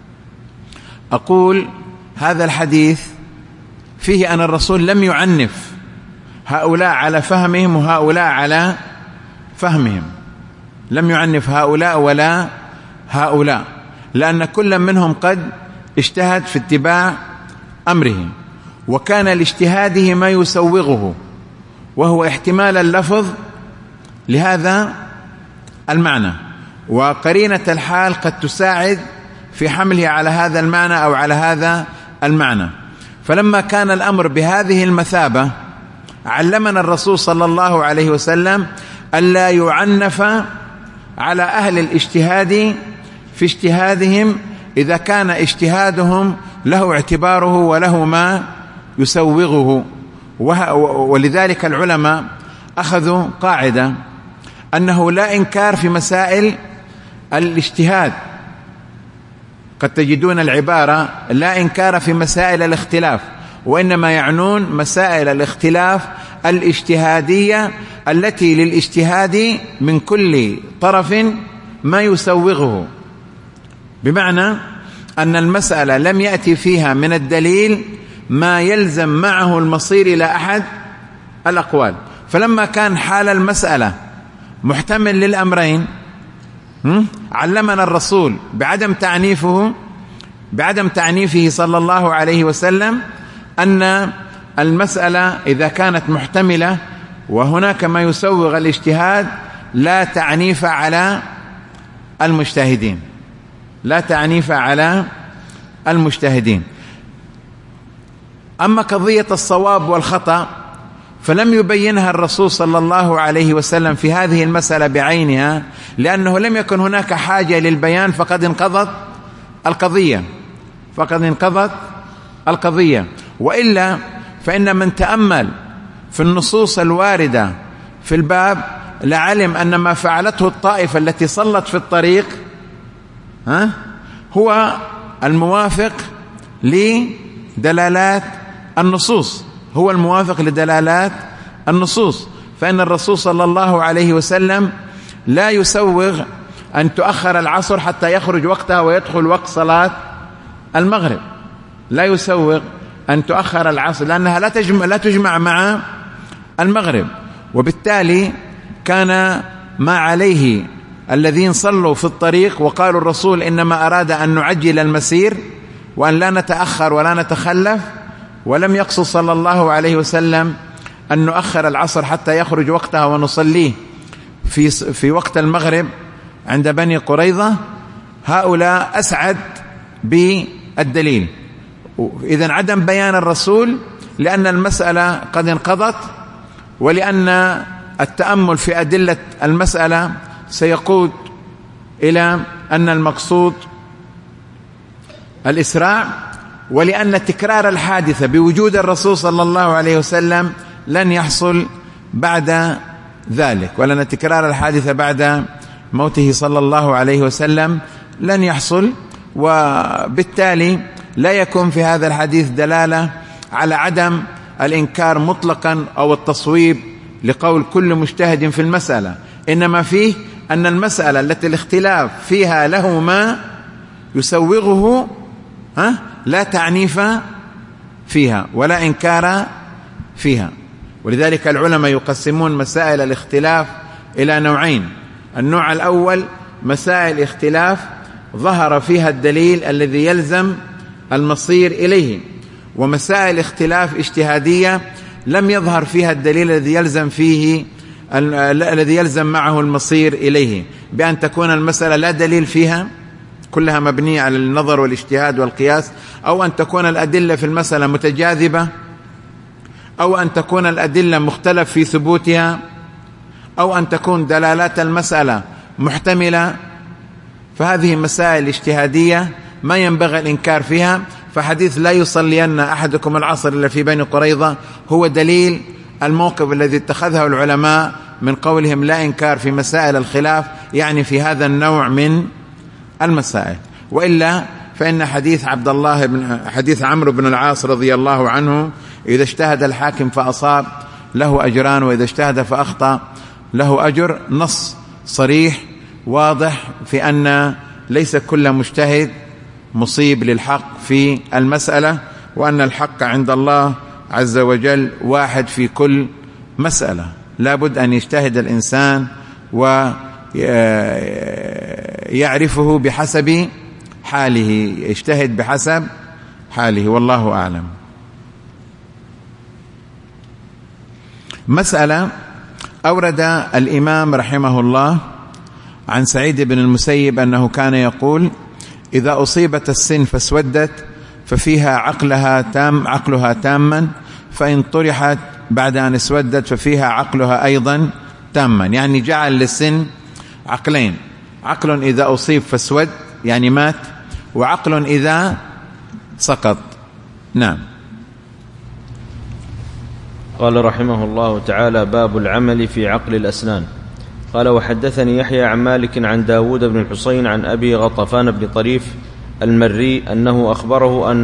أقول هذا الحديث فيه أن الرسول لم يعنف هؤلاء على فهمهم وهؤلاء على فهمهم، لم يعنف هؤلاء ولا هؤلاء، لأن كل منهم قد اجتهد في اتباع أمره، وكان لاجتهاده ما يسوغه وهو احتمال اللفظ لهذا المعنى، وقرينة الحال قد تساعد في حمله على هذا المعنى أو على هذا المعنى. فلما كان الأمر بهذه المثابة علمنا الرسول صلى الله عليه وسلم ألا يعنف على أهل الاجتهاد في اجتهادهم إذا كان اجتهادهم له اعتباره وله ما يسوغه. ولذلك العلماء أخذوا قاعدة أنه لا إنكار في مسائل الاجتهاد، قد تجدون العبارة لا إنكار في مسائل الاختلاف، وإنما يعنون مسائل الاختلاف الاجتهادية التي للاجتهاد من كل طرف ما يسوغه، بمعنى أن المسألة لم يأتي فيها من الدليل ما يلزم معه المصير إلى أحد الأقوال. فلما كان حال المسألة محتمل للأمرين علمنا الرسول بعدم تعنيفه صلى الله عليه وسلم أن المسألة إذا كانت محتملة وهناك ما يسوغ الاجتهاد لا تعنيف على المجتهدين، لا تعنيف على المجتهدين. أما قضية الصواب والخطأ فلم يبينها الرسول صلى الله عليه وسلم في هذه المسألة بعينها، لأنه لم يكن هناك حاجة للبيان، فقد انقضت القضية. وإلا فإن من تأمل في النصوص الواردة في الباب لعلم أن ما فعلته الطائفة التي صلت في الطريق هو الموافق لدلالات النصوص، فإن الرسول صلى الله عليه وسلم لا يسوغ أن تؤخر العصر حتى يخرج وقتها ويدخل وقت صلاة المغرب، لا يسوغ أن تؤخر العصر لأنها لا تجمع مع المغرب. وبالتالي كان ما عليه الذين صلوا في الطريق وقالوا الرسول إنما أراد أن نعجل المسير وأن لا نتأخر ولا نتخلف، ولم يقصد صلى الله عليه وسلم أن نؤخر العصر حتى يخرج وقتها ونصليه في وقت المغرب عند بني قريظة. هؤلاء أسعد بالدليل. إذن عدم بيان الرسول لأن المسألة قد انقضت، ولأن التأمل في أدلة المسألة سيقود إلى أن المقصود الإسراع، ولأن تكرار الحادثة بوجود الرسول صلى الله عليه وسلم لن يحصل بعد ذلك، ولأن تكرار الحادثة بعد موته صلى الله عليه وسلم لن يحصل، وبالتالي لا يكون في هذا الحديث دلالة على عدم الإنكار مطلقا أو التصويب لقول كل مجتهد في المسألة، إنما فيه أن المسألة التي الاختلاف فيها له ما يسوغه لا تعنيف فيها ولا إنكار فيها. ولذلك العلماء يقسمون مسائل الاختلاف إلى نوعين: النوع الأول مسائل اختلاف ظهر فيها الدليل الذي يلزم المصير إليه، ومسائل اختلاف اجتهادية لم يظهر فيها الدليل الذي يلزم معه المصير إليه، بأن تكون المسألة لا دليل فيها كلها مبنية على النظر والاجتهاد والقياس، أو أن تكون الأدلة في المسألة متجاذبة، أو أن تكون الأدلة مختلف في ثبوتها، أو أن تكون دلالات المسألة محتملة. فهذه مسائل اجتهادية ما ينبغي الإنكار فيها. فحديث لا يصلين أحدكم العصر إلا في بني قريظة هو دليل الموقف الذي اتخذه العلماء من قولهم لا إنكار في مسائل الخلاف، يعني في هذا النوع من المسائل. وإلا فإن حديث عمرو بن العاص رضي الله عنه: إذا اجتهد الحاكم فأصاب له أجران، وإذا اجتهد فأخطأ له أجر، نص صريح واضح في أن ليس كل مجتهد مصيب للحق في المسألة، وأن الحق عند الله عز وجل واحد في كل مسألة. لا بد أن يجتهد الإنسان ويعرفه بحسب حاله، يجتهد بحسب حاله، والله أعلم. مسألة أورد الإمام رحمه الله عن سعيد بن المسيب أنه كان يقول: إذا أصيبت السن فاسودت ففيها عقلها تاما، فإن طرحت بعد أن اسودت ففيها عقلها أيضا تاما. يعني جعل للسن عقلين: عقل إذا أصيب فاسود يعني مات، وعقل إذا سقط. نعم. قال رحمه الله تعالى: باب العمل في عقل الأسنان. قال: وحدثني يحيى عن مالك عن داود بن الحصين عن أبي غطفان بن طريف المري أنه أخبره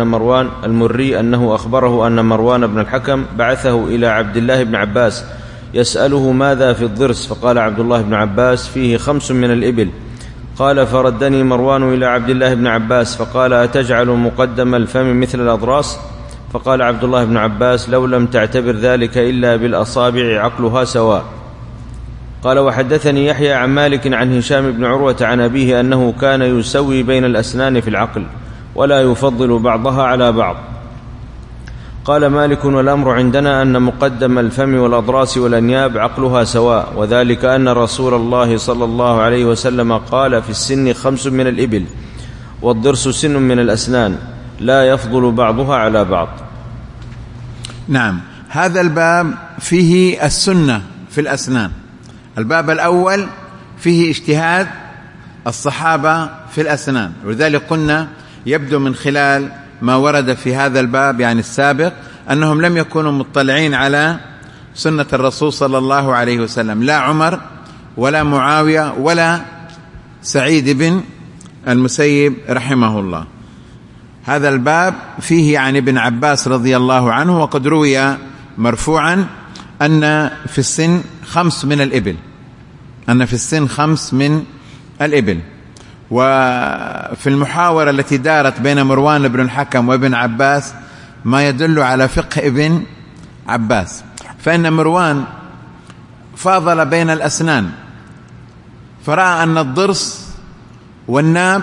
أن مروان بن الحكم بعثه إلى عبد الله بن عباس يسأله ماذا في الضرس، فقال عبد الله بن عباس: فيه 5 من الإبل. قال: فردني مروان إلى عبد الله بن عباس فقال: أتجعل مقدم الفم مثل الأضراس؟ فقال عبد الله بن عباس: لو لم تعتبر ذلك إلا بالأصابع عقلها سواء. قال: وحدثني يحيى عن مالك عن هشام بن عروة عن أبيه أنه كان يسوي بين الأسنان في العقل ولا يفضل بعضها على بعض. قال مالك: والأمر عندنا أن مقدم الفم والأضراس والأنياب عقلها سواء، وذلك أن رسول الله صلى الله عليه وسلم قال: في السن 5 من الإبل، والضرس سن من الأسنان، لا يفضل بعضها على بعض. نعم، هذا الباب فيه السنة في الأسنان. الباب الأول فيه اجتهاد الصحابة في الأسنان، ولذلك قلنا يبدو من خلال ما ورد في هذا الباب يعني السابق أنهم لم يكونوا مطلعين على سنة الرسول صلى الله عليه وسلم، لا عمر ولا معاوية ولا سعيد بن المسيب رحمه الله. هذا الباب فيه عن ابن عباس رضي الله عنه، وقد روي مرفوعا أن في السن 5 من الإبل، أن في السن 5 من الإبل. وفي المحاورة التي دارت بين مروان بن الحكم وابن عباس ما يدل على فقه ابن عباس، فإن مروان فاضل بين الأسنان، فرأى أن الضرس والناب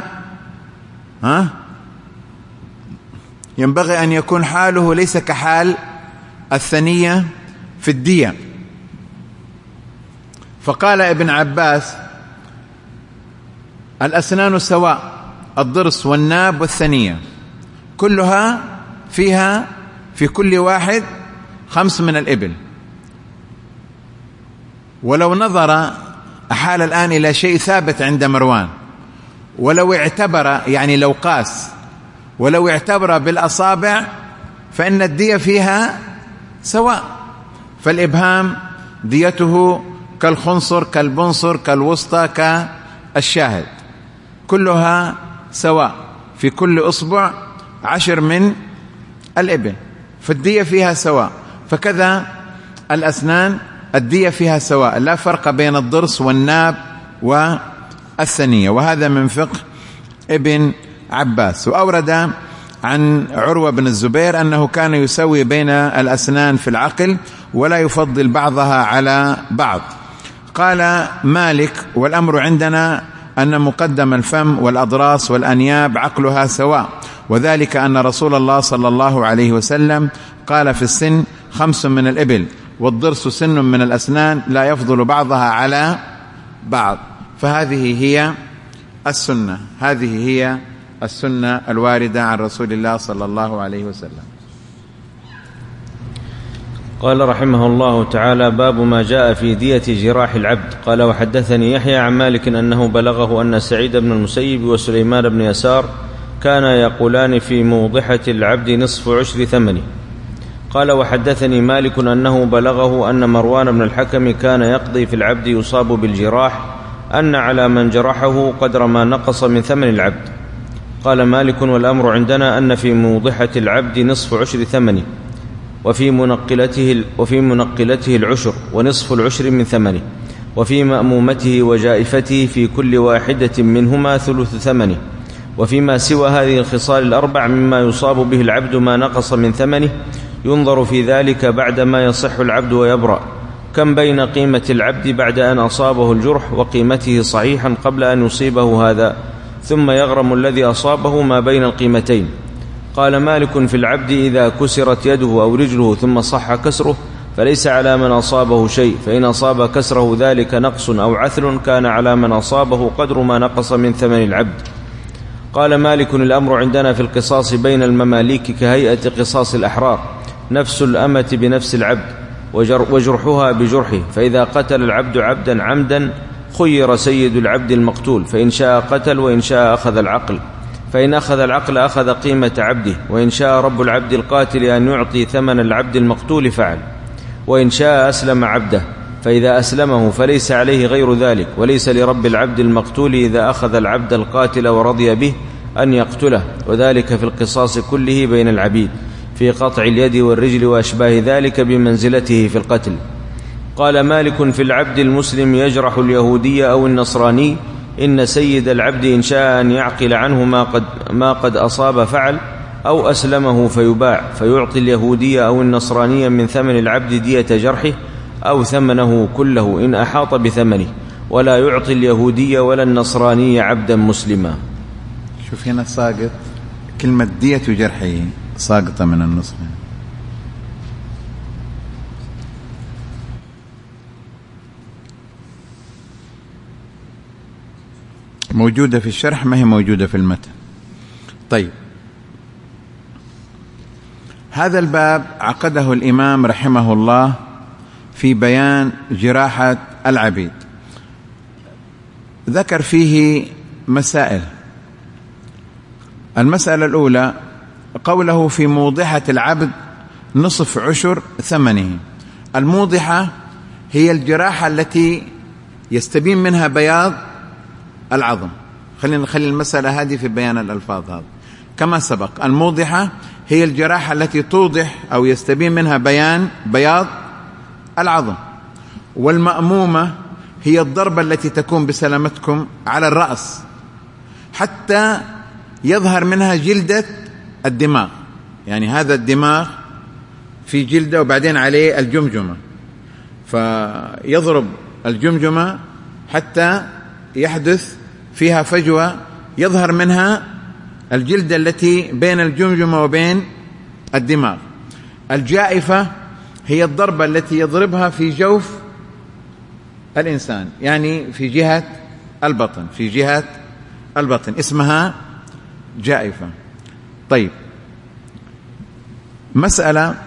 ينبغي أن يكون حاله ليس كحال الثنية في الدية. فقال ابن عباس: الأسنان سواء، الضرس والناب والثنية كلها فيها في كل واحد 5 من الإبل. ولو نظر أحال الآن إلى شيء ثابت عند مروان، ولو اعتبر يعني لو قاس ولو اعتبر بالأصابع فإن الدية فيها سواء، فالإبهام ديته كالخنصر كالبنصر كالوسطى كالشاهد، كلها سواء، في كل أصبع 10 من الإبل، فالدية فيها سواء. فكذا الأسنان الدية فيها سواء، لا فرق بين الضرس والناب والثنية، وهذا من فقه ابن عباس. وأورد عن عروة بن الزبير أنه كان يسوي بين الأسنان في العقل ولا يفضل بعضها على بعض. قال مالك: والأمر عندنا أن مقدم الفم والأضراس والأنياب عقلها سواء، وذلك أن رسول الله صلى الله عليه وسلم قال: في السن 5 من الإبل، والضرس سن من الأسنان، لا يفضل بعضها على بعض. فهذه هي السنة، هذه هي السنة الواردة عن رسول الله صلى الله عليه وسلم. قال رحمه الله تعالى: باب ما جاء في دية جراح العبد. قال: وحدثني يحيى عن مالك أنه بلغه أن سعيد بن المسيب وسليمان بن يسار كانا يقولان في موضحة العبد نصف عشر ثمنه. قال: وحدثني مالك أنه بلغه أن مروان بن الحكم كان يقضي في العبد يصاب بالجراح أن على من جرحه قدر ما نقص من ثمن العبد. قال مالك: والأمر عندنا أن في موضحة العبد نصف عشر ثمنه، وفي منقلته العشر، ونصف العشر من ثمنه، وفي مأمومته وجائفته في كل واحدة منهما ثلث ثمنه، وفيما سوى هذه الخصال الأربع مما يصاب به العبد ما نقص من ثمنه ينظر في ذلك بعدما يصح العبد ويبرأ، كم بين قيمة العبد بعد أن أصابه الجرح وقيمته صحيحا قبل أن يصيبه هذا، ثم يغرم الذي أصابه ما بين القيمتين. قال مالك: في العبد إذا كسرت يده أو رجله ثم صح كسره فليس على من أصابه شيء، فإن أصاب كسره ذلك نقص أو عثر كان على من أصابه قدر ما نقص من ثمن العبد. قال مالك: الأمر عندنا في القصاص بين المماليك كهيئة قصاص الأحرار، نفس الأمة بنفس العبد وجرحها بجرحه، فإذا قتل العبد عبدا عمدا خير سيد العبد المقتول، فإن شاء قتل وإن شاء أخذ العقل، فإن أخذ العقل أخذ قيمة عبده، وإن شاء رب العبد القاتل أن يعطي ثمن العبد المقتول فعل، وإن شاء أسلم عبده، فإذا أسلمه فليس عليه غير ذلك، وليس لرب العبد المقتول إذا أخذ العبد القاتل ورضي به أن يقتله، وذلك في القصاص كله بين العبيد في قطع اليد والرجل وأشباه ذلك بمنزلته في القتل. قال مالك: في العبد المسلم يجرح اليهودي أو النصراني إن سيد العبد إن شاء أن يعقل عنه ما قد أصاب فعل أو أسلمه فيباع فيعطي اليهودية أو النصرانية من ثمن العبد دية جرحه أو ثمنه كله إن أحاط بثمنه، ولا يعطي اليهودية ولا النصرانية عبدا مسلما. شوف هنا ساقط كلمة دية جرحه، ساقطة من النسخة. موجودة في الشرح، ما هي موجودة في المتن. طيب، هذا الباب عقده الإمام رحمه الله في بيان جراحة العبيد. ذكر فيه مسائل. المسألة الأولى قوله في موضحة العبد نصف عشر ثمنه. الموضحة هي الجراحة التي يستبين منها بياض العظم. خلينا نخلي المسألة هذه في بيان الألفاظ هذا كما سبق. الموضحة هي الجراحة التي توضح أو يستبين منها بياض العظم. والمأمومة هي الضربة التي تكون بسلامتكم على الرأس حتى يظهر منها جلدة الدماغ، يعني هذا الدماغ في جلدة وبعدين عليه الجمجمة، فيضرب الجمجمة حتى يحدث فيها فجوة يظهر منها الجلدة التي بين الجمجمة وبين الدماغ. الجائفة هي الضربة التي يضربها في جوف الإنسان، يعني في جهة البطن، في جهة البطن اسمها جائفة. طيب، مسألة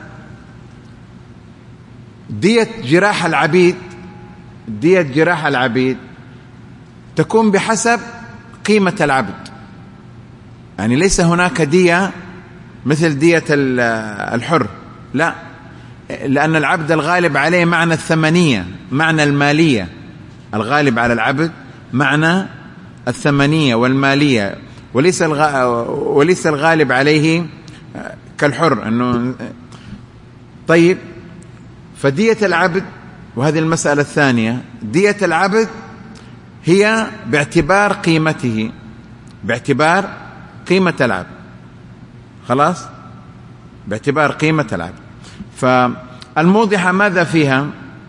دية جراح العبيد. دية جراح العبيد تكون بحسب قيمة العبد، يعني ليس هناك دية مثل دية الحر، لا، لأن العبد الغالب عليه معنى الثمنية، معنى المالية. الغالب على العبد معنى الثمنية والمالية، وليس الغالب عليه كالحر أنه. طيب، فدية العبد، وهذه المسألة الثانية، دية العبد هي باعتبار قيمته، باعتبار قيمة العبد، خلاص، باعتبار قيمة العبد. فالموضحة ماذا فيها؟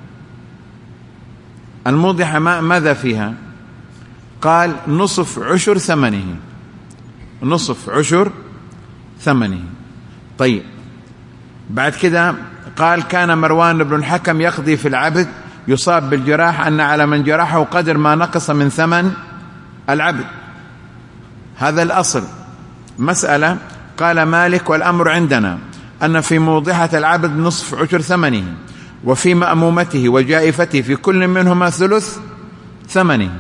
الموضحة ماذا فيها؟ قال نصف عشر ثمنه، نصف عشر ثمنه. طيب، بعد كده قال كان مروان بن الحكم يقضي في العبد يصاب بالجراح أن على من جرحه قدر ما نقص من ثمن العبد. هذا الأصل. مسألة قال مالك والأمر عندنا أن في موضحة العبد نصف عشر ثمنه، وفي مأمومته وجائفته في كل منهما ثلث ثمنه،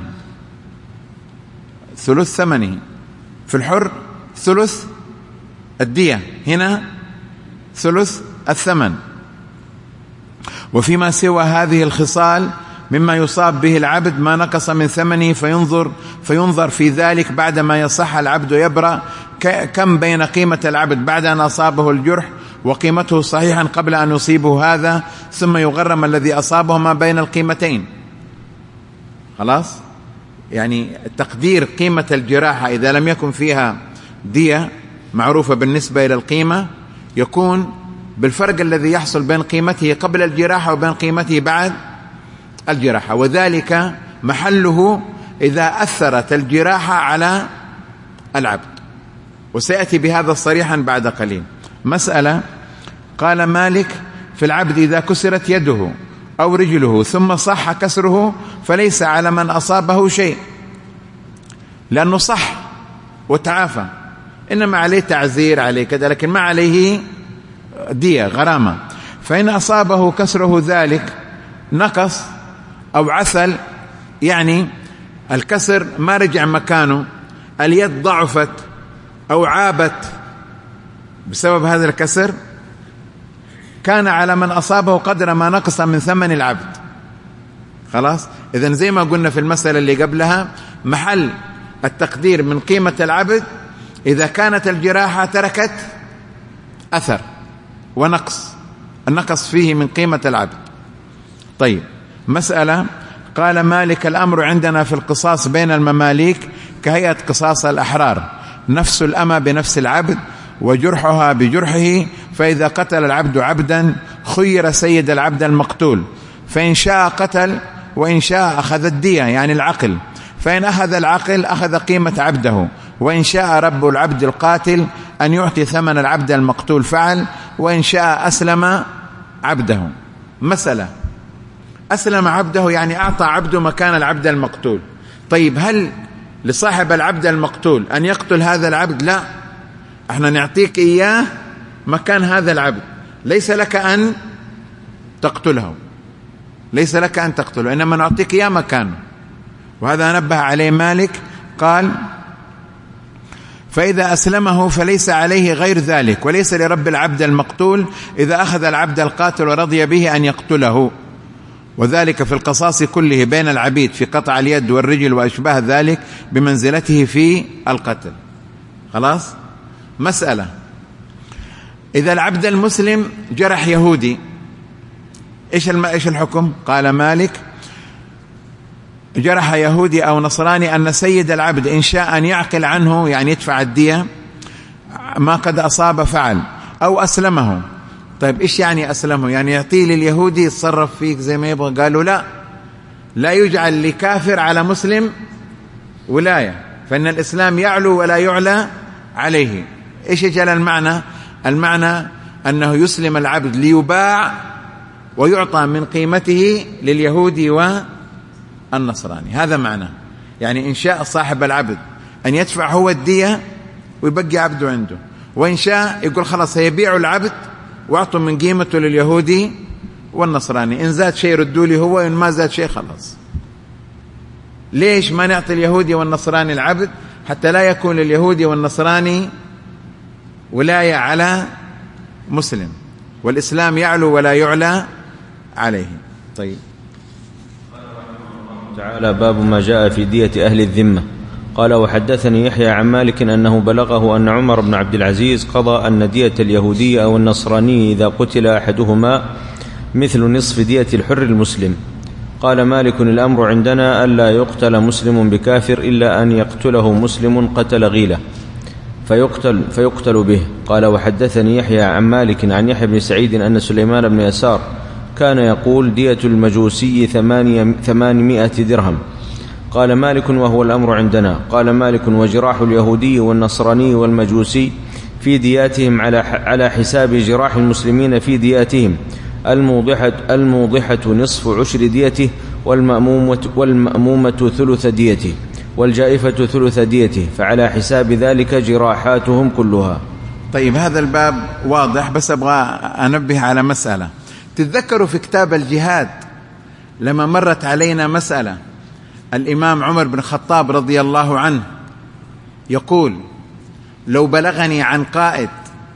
ثلث ثمنه. في الحر ثلث الدية، هنا ثلث الثمن. وفيما سوى هذه الخصال مما يصاب به العبد ما نقص من ثمنه فينظر في ذلك بعدما يصح العبد يبرأ كم بين قيمة العبد بعد أن أصابه الجرح وقيمته صحيحا قبل أن يصيبه هذا، ثم يغرم الذي أصابه ما بين القيمتين. خلاص، يعني تقدير قيمة الجراحة إذا لم يكن فيها دية معروفة بالنسبة إلى القيمة يكون بالفرق الذي يحصل بين قيمته قبل الجراحة وبين قيمته بعد الجراحة، وذلك محله إذا أثرت الجراحة على العبد، وسيأتي بهذا صريحا بعد قليل. مسألة قال مالك في العبد إذا كسرت يده أو رجله ثم صح كسره فليس على من أصابه شيء، لأنه صح وتعافى، إنما عليه تعزير، عليه كذا، لكن ما عليه دية غرامة. فإن أصابه كسره ذلك نقص أو عثل، يعني الكسر ما رجع مكانه، اليد ضعفت أو عابت بسبب هذا الكسر، كان على من أصابه قدر ما نقص من ثمن العبد. خلاص، إذن زي ما قلنا في المسألة اللي قبلها، محل التقدير من قيمة العبد إذا كانت الجراحة تركت أثر ونقص، النقص فيه من قيمة العبد. طيب، مسألة قال مالك: الأمر عندنا في القصاص بين المماليك كهيئة قصاص الأحرار، نفس الأمة بنفس العبد وجرحها بجرحه، فإذا قتل العبد عبدا خير سيد العبد المقتول، فإن شاء قتل وإن شاء أخذ الدية يعني العقل، فإن أخذ العقل أخذ قيمة عبده، وإن شاء رب العبد القاتل أن يعطي ثمن العبد المقتول فعل، وإن شاء أسلم عبده. مسألة: أسلم عبده يعني أعطى عبده مكان العبد المقتول. طيب هل لصاحب العبد المقتول أن يقتل هذا العبد؟ لا، احنا نعطيك إياه مكان هذا العبد، ليس لك أن تقتله، ليس لك أن تقتله، إنما نعطيك إياه مكانه. وهذا نبه عليه مالك، قال: فإذا أسلمه فليس عليه غير ذلك، وليس لرب العبد المقتول إذا أخذ العبد القاتل ورضي به أن يقتله، وذلك في القصاص كله بين العبيد في قطع اليد والرجل وأشباه ذلك بمنزلته في القتل. خلاص؟ مسألة: إذا العبد المسلم جرح يهودي إيش الحكم؟ قال مالك: جرح يهودي أو نصراني أن سيد العبد إن شاء أن يعقل عنه يعني يدفع الدية ما قد أصاب فعل، أو أسلمه. طيب إيش يعني أسلمه؟ يعني يعطيه لليهودي يتصرف فيك زي ما يبغى. قالوا لا يجعل لكافر على مسلم ولاية، فإن الإسلام يعلو ولا يعلى عليه. إيش يجعل المعنى؟ المعنى أنه يسلم العبد ليباع ويعطى من قيمته لليهودي والنصراني، هذا معنى. يعني إن شاء صاحب العبد أن يدفع هو الدية ويبقي عبده عنده، وإن شاء يقول خلاص يبيع العبد واعطوا من قيمته لليهودي والنصراني، إن زاد شيء ردوا لي هو، إن ما زاد شيء خلاص. ليش ما نعطي اليهودي والنصراني العبد؟ حتى لا يكون لليهودي والنصراني ولاية على مسلم، والإسلام يعلو ولا يعلى عليه. طيب، تعالى: باب ما جاء في دية أهل الذمة. قال: وحدثني يحيى عن مالك أنه بلغه أن عمر بن عبد العزيز قضى أن دية اليهودي أو النصراني إذا قتل أحدهما مثل نصف دية الحر المسلم. قال مالك: الأمر عندنا ألا يقتل مسلم بكافر إلا أن يقتله مسلم قتل غيلة فيقتل به. قال: وحدثني يحيى عن مالك عن يحيى بن سعيد أن سليمان بن يسار كان يقول: دية المجوسي 800 درهم. قال مالك: وهو الأمر عندنا. قال مالك: وجراح اليهودي والنصراني والمجوسي في دياتهم على حساب جراح المسلمين في دياتهم، الموضحة نصف عشر ديته، والمأمومة ثلث ديته، والجائفة ثلث ديته، فعلى حساب ذلك جراحاتهم كلها. طيب، هذا الباب واضح، بس أبغى أنبه على مسألة. تتذكروا في كتاب الجهاد لما مرت علينا مسألة، الإمام عمر بن الخطاب رضي الله عنه يقول: لو بلغني عن قائد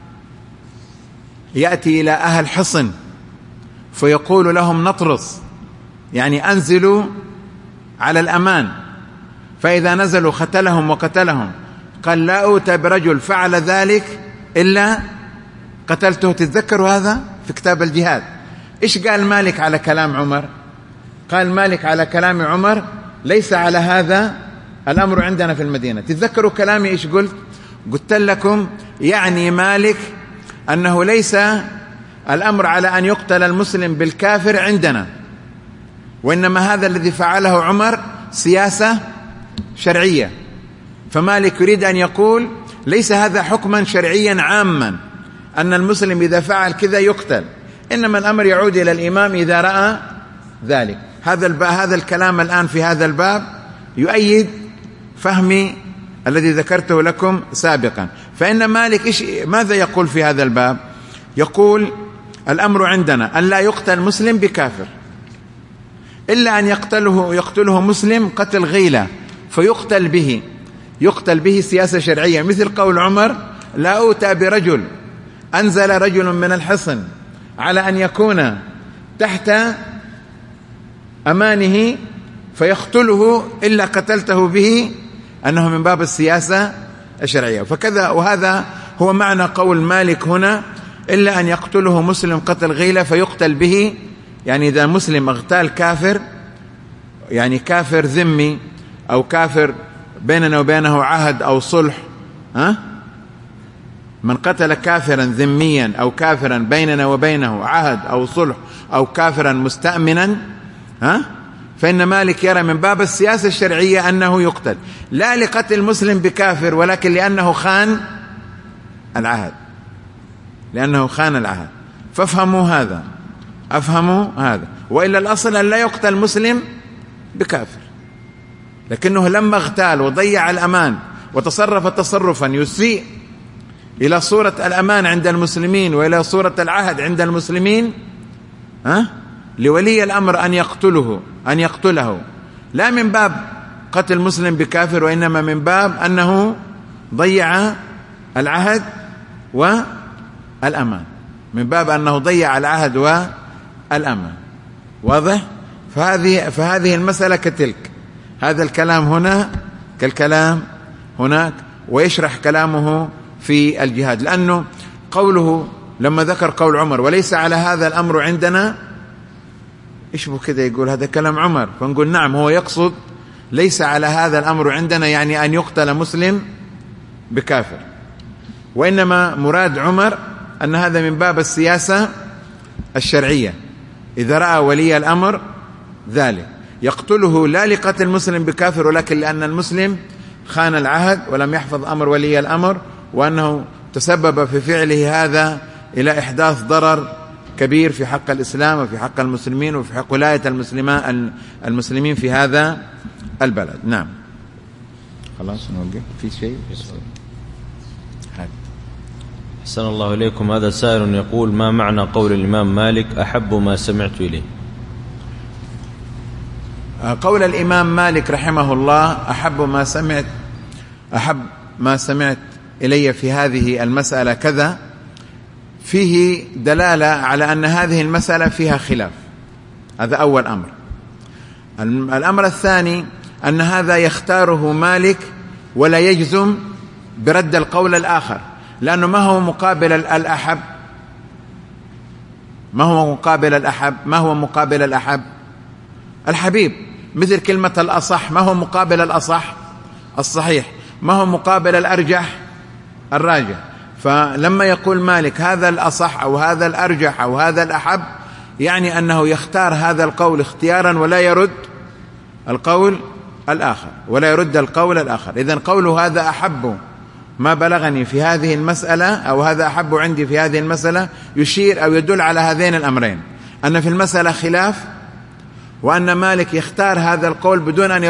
يأتي إلى أهل حصن فيقول لهم نطرس، يعني أنزلوا على الأمان، فإذا نزلوا قتلهم، قال: لا أوتى برجل فعل ذلك إلا قتلته. تتذكروا هذا في كتاب الجهاد. إيش قال مالك على كلام عمر؟ قال مالك على كلام عمر: ليس على هذا الأمر عندنا في المدينة. تتذكروا كلامي إيش قلت لكم؟ يعني مالك أنه ليس الأمر على أن يقتل المسلم بالكافر عندنا، وإنما هذا الذي فعله عمر سياسة شرعية. فمالك يريد أن يقول ليس هذا حكما شرعيا عاما أن المسلم إذا فعل كذا يقتل، إنما الأمر يعود إلى الإمام إذا رأى ذلك. هذا الكلام الآن في هذا الباب يؤيد فهمي الذي ذكرته لكم سابقا. فإن مالك ماذا يقول في هذا الباب؟ يقول: الأمر عندنا أن لا يقتل مسلم بكافر إلا أن يقتله مسلم قتل غيلة يقتل به سياسة شرعية، مثل قول عمر: لا أوتى برجل أنزل رجل من الحصن على أن يكون تحت أمانه فيقتله إلا قتلته به، أنه من باب السياسة الشرعية. فكذا، وهذا هو معنى قول مالك هنا: إلا أن يقتله مسلم قتل غيلة فيقتل به، يعني إذا مسلم اغتال كافر يعني كافر ذمي أو كافر بيننا وبينه عهد أو صلح، من قتل كافرا ذميا أو كافرا بيننا وبينه عهد أو صلح أو كافرا مستأمنا، فإن مالك يرى من باب السياسة الشرعية أنه يقتل، لا لقتل مسلم بكافر، ولكن لأنه خان العهد، لأنه خان العهد. فافهموا هذا، أفهموا هذا. وإلا الأصل أن لا يقتل مسلم بكافر، لكنه لما اغتال وضيع الأمان وتصرف تصرفا يسيء إلى صورة الأمان عند المسلمين وإلى صورة العهد عند المسلمين، لولي الأمر أن يقتله لا من باب قتل مسلم بكافر، وإنما من باب أنه ضيع العهد والأمان، من باب أنه ضيع العهد والأمان. واضح؟ فهذه المسألة كتلك، هذا الكلام هنا كالكلام هناك، ويشرح كلامه في الجهاد، لأنه قوله لما ذكر قول عمر وليس على هذا الأمر عندنا، يشبه كده يقول هذا كلام عمر، فنقول نعم، هو يقصد ليس على هذا الأمر عندنا يعني أن يقتل مسلم بكافر، وإنما مراد عمر أن هذا من باب السياسة الشرعية، إذا رأى ولي الأمر ذلك يقتله لا لقتل مسلم بكافر، ولكن لأن المسلم خان العهد ولم يحفظ أمر ولي الأمر، وأنه تسبب في فعله هذا إلى إحداث ضرر كبير في حق الإسلام وفي حق المسلمين وفي حق ولاية المسلمين في هذا البلد. نعم، خلاص نوقف في شيء. أحسن الله إليكم. هذا سائل يقول: ما معنى قول الإمام مالك أحب ما سمعت إليه؟ قول الإمام مالك رحمه الله أحب ما سمعت إلي في هذه المسألة كذا، فيه دلالة على أن هذه المسألة فيها خلاف، هذا أول أمر. الأمر الثاني أن هذا يختاره مالك ولا يجزم برد القول الآخر، لأنه ما هو مقابل الأحب؟ ما هو مقابل الأحب؟ الحبيب، مثل كلمة الأصح، ما هو مقابل الأصح؟ الصحيح. ما هو مقابل الأرجح؟ الراجح. فلما يقول مالك هذا الأصح أو هذا الأرجح أو هذا الأحب، يعني أنه يختار هذا القول اختيارا ولا يرد القول الآخر، إذن قوله هذا أحب ما بلغني في هذه المسألة أو هذا أحب عندي في هذه المسألة يشير أو يدل على هذين الأمرين، أن في المسألة خلاف، وأن مالك يختار هذا القول بدون أن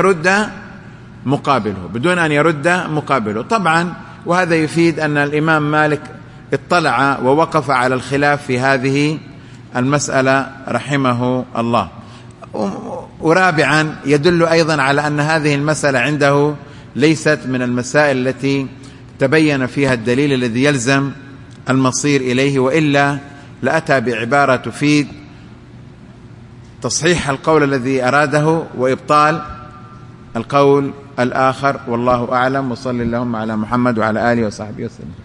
يرد مقابله. طبعا وهذا يفيد أن الإمام مالك اطلع ووقف على الخلاف في هذه المسألة رحمه الله. ورابعا يدل أيضا على أن هذه المسألة عنده ليست من المسائل التي تبين فيها الدليل الذي يلزم المصير إليه، وإلا لأتى بعبارة تفيد تصحيح القول الذي أراده وإبطال القول الآخر. والله أعلم، وصلى اللهم على محمد وعلى آله وصحبه وسلم.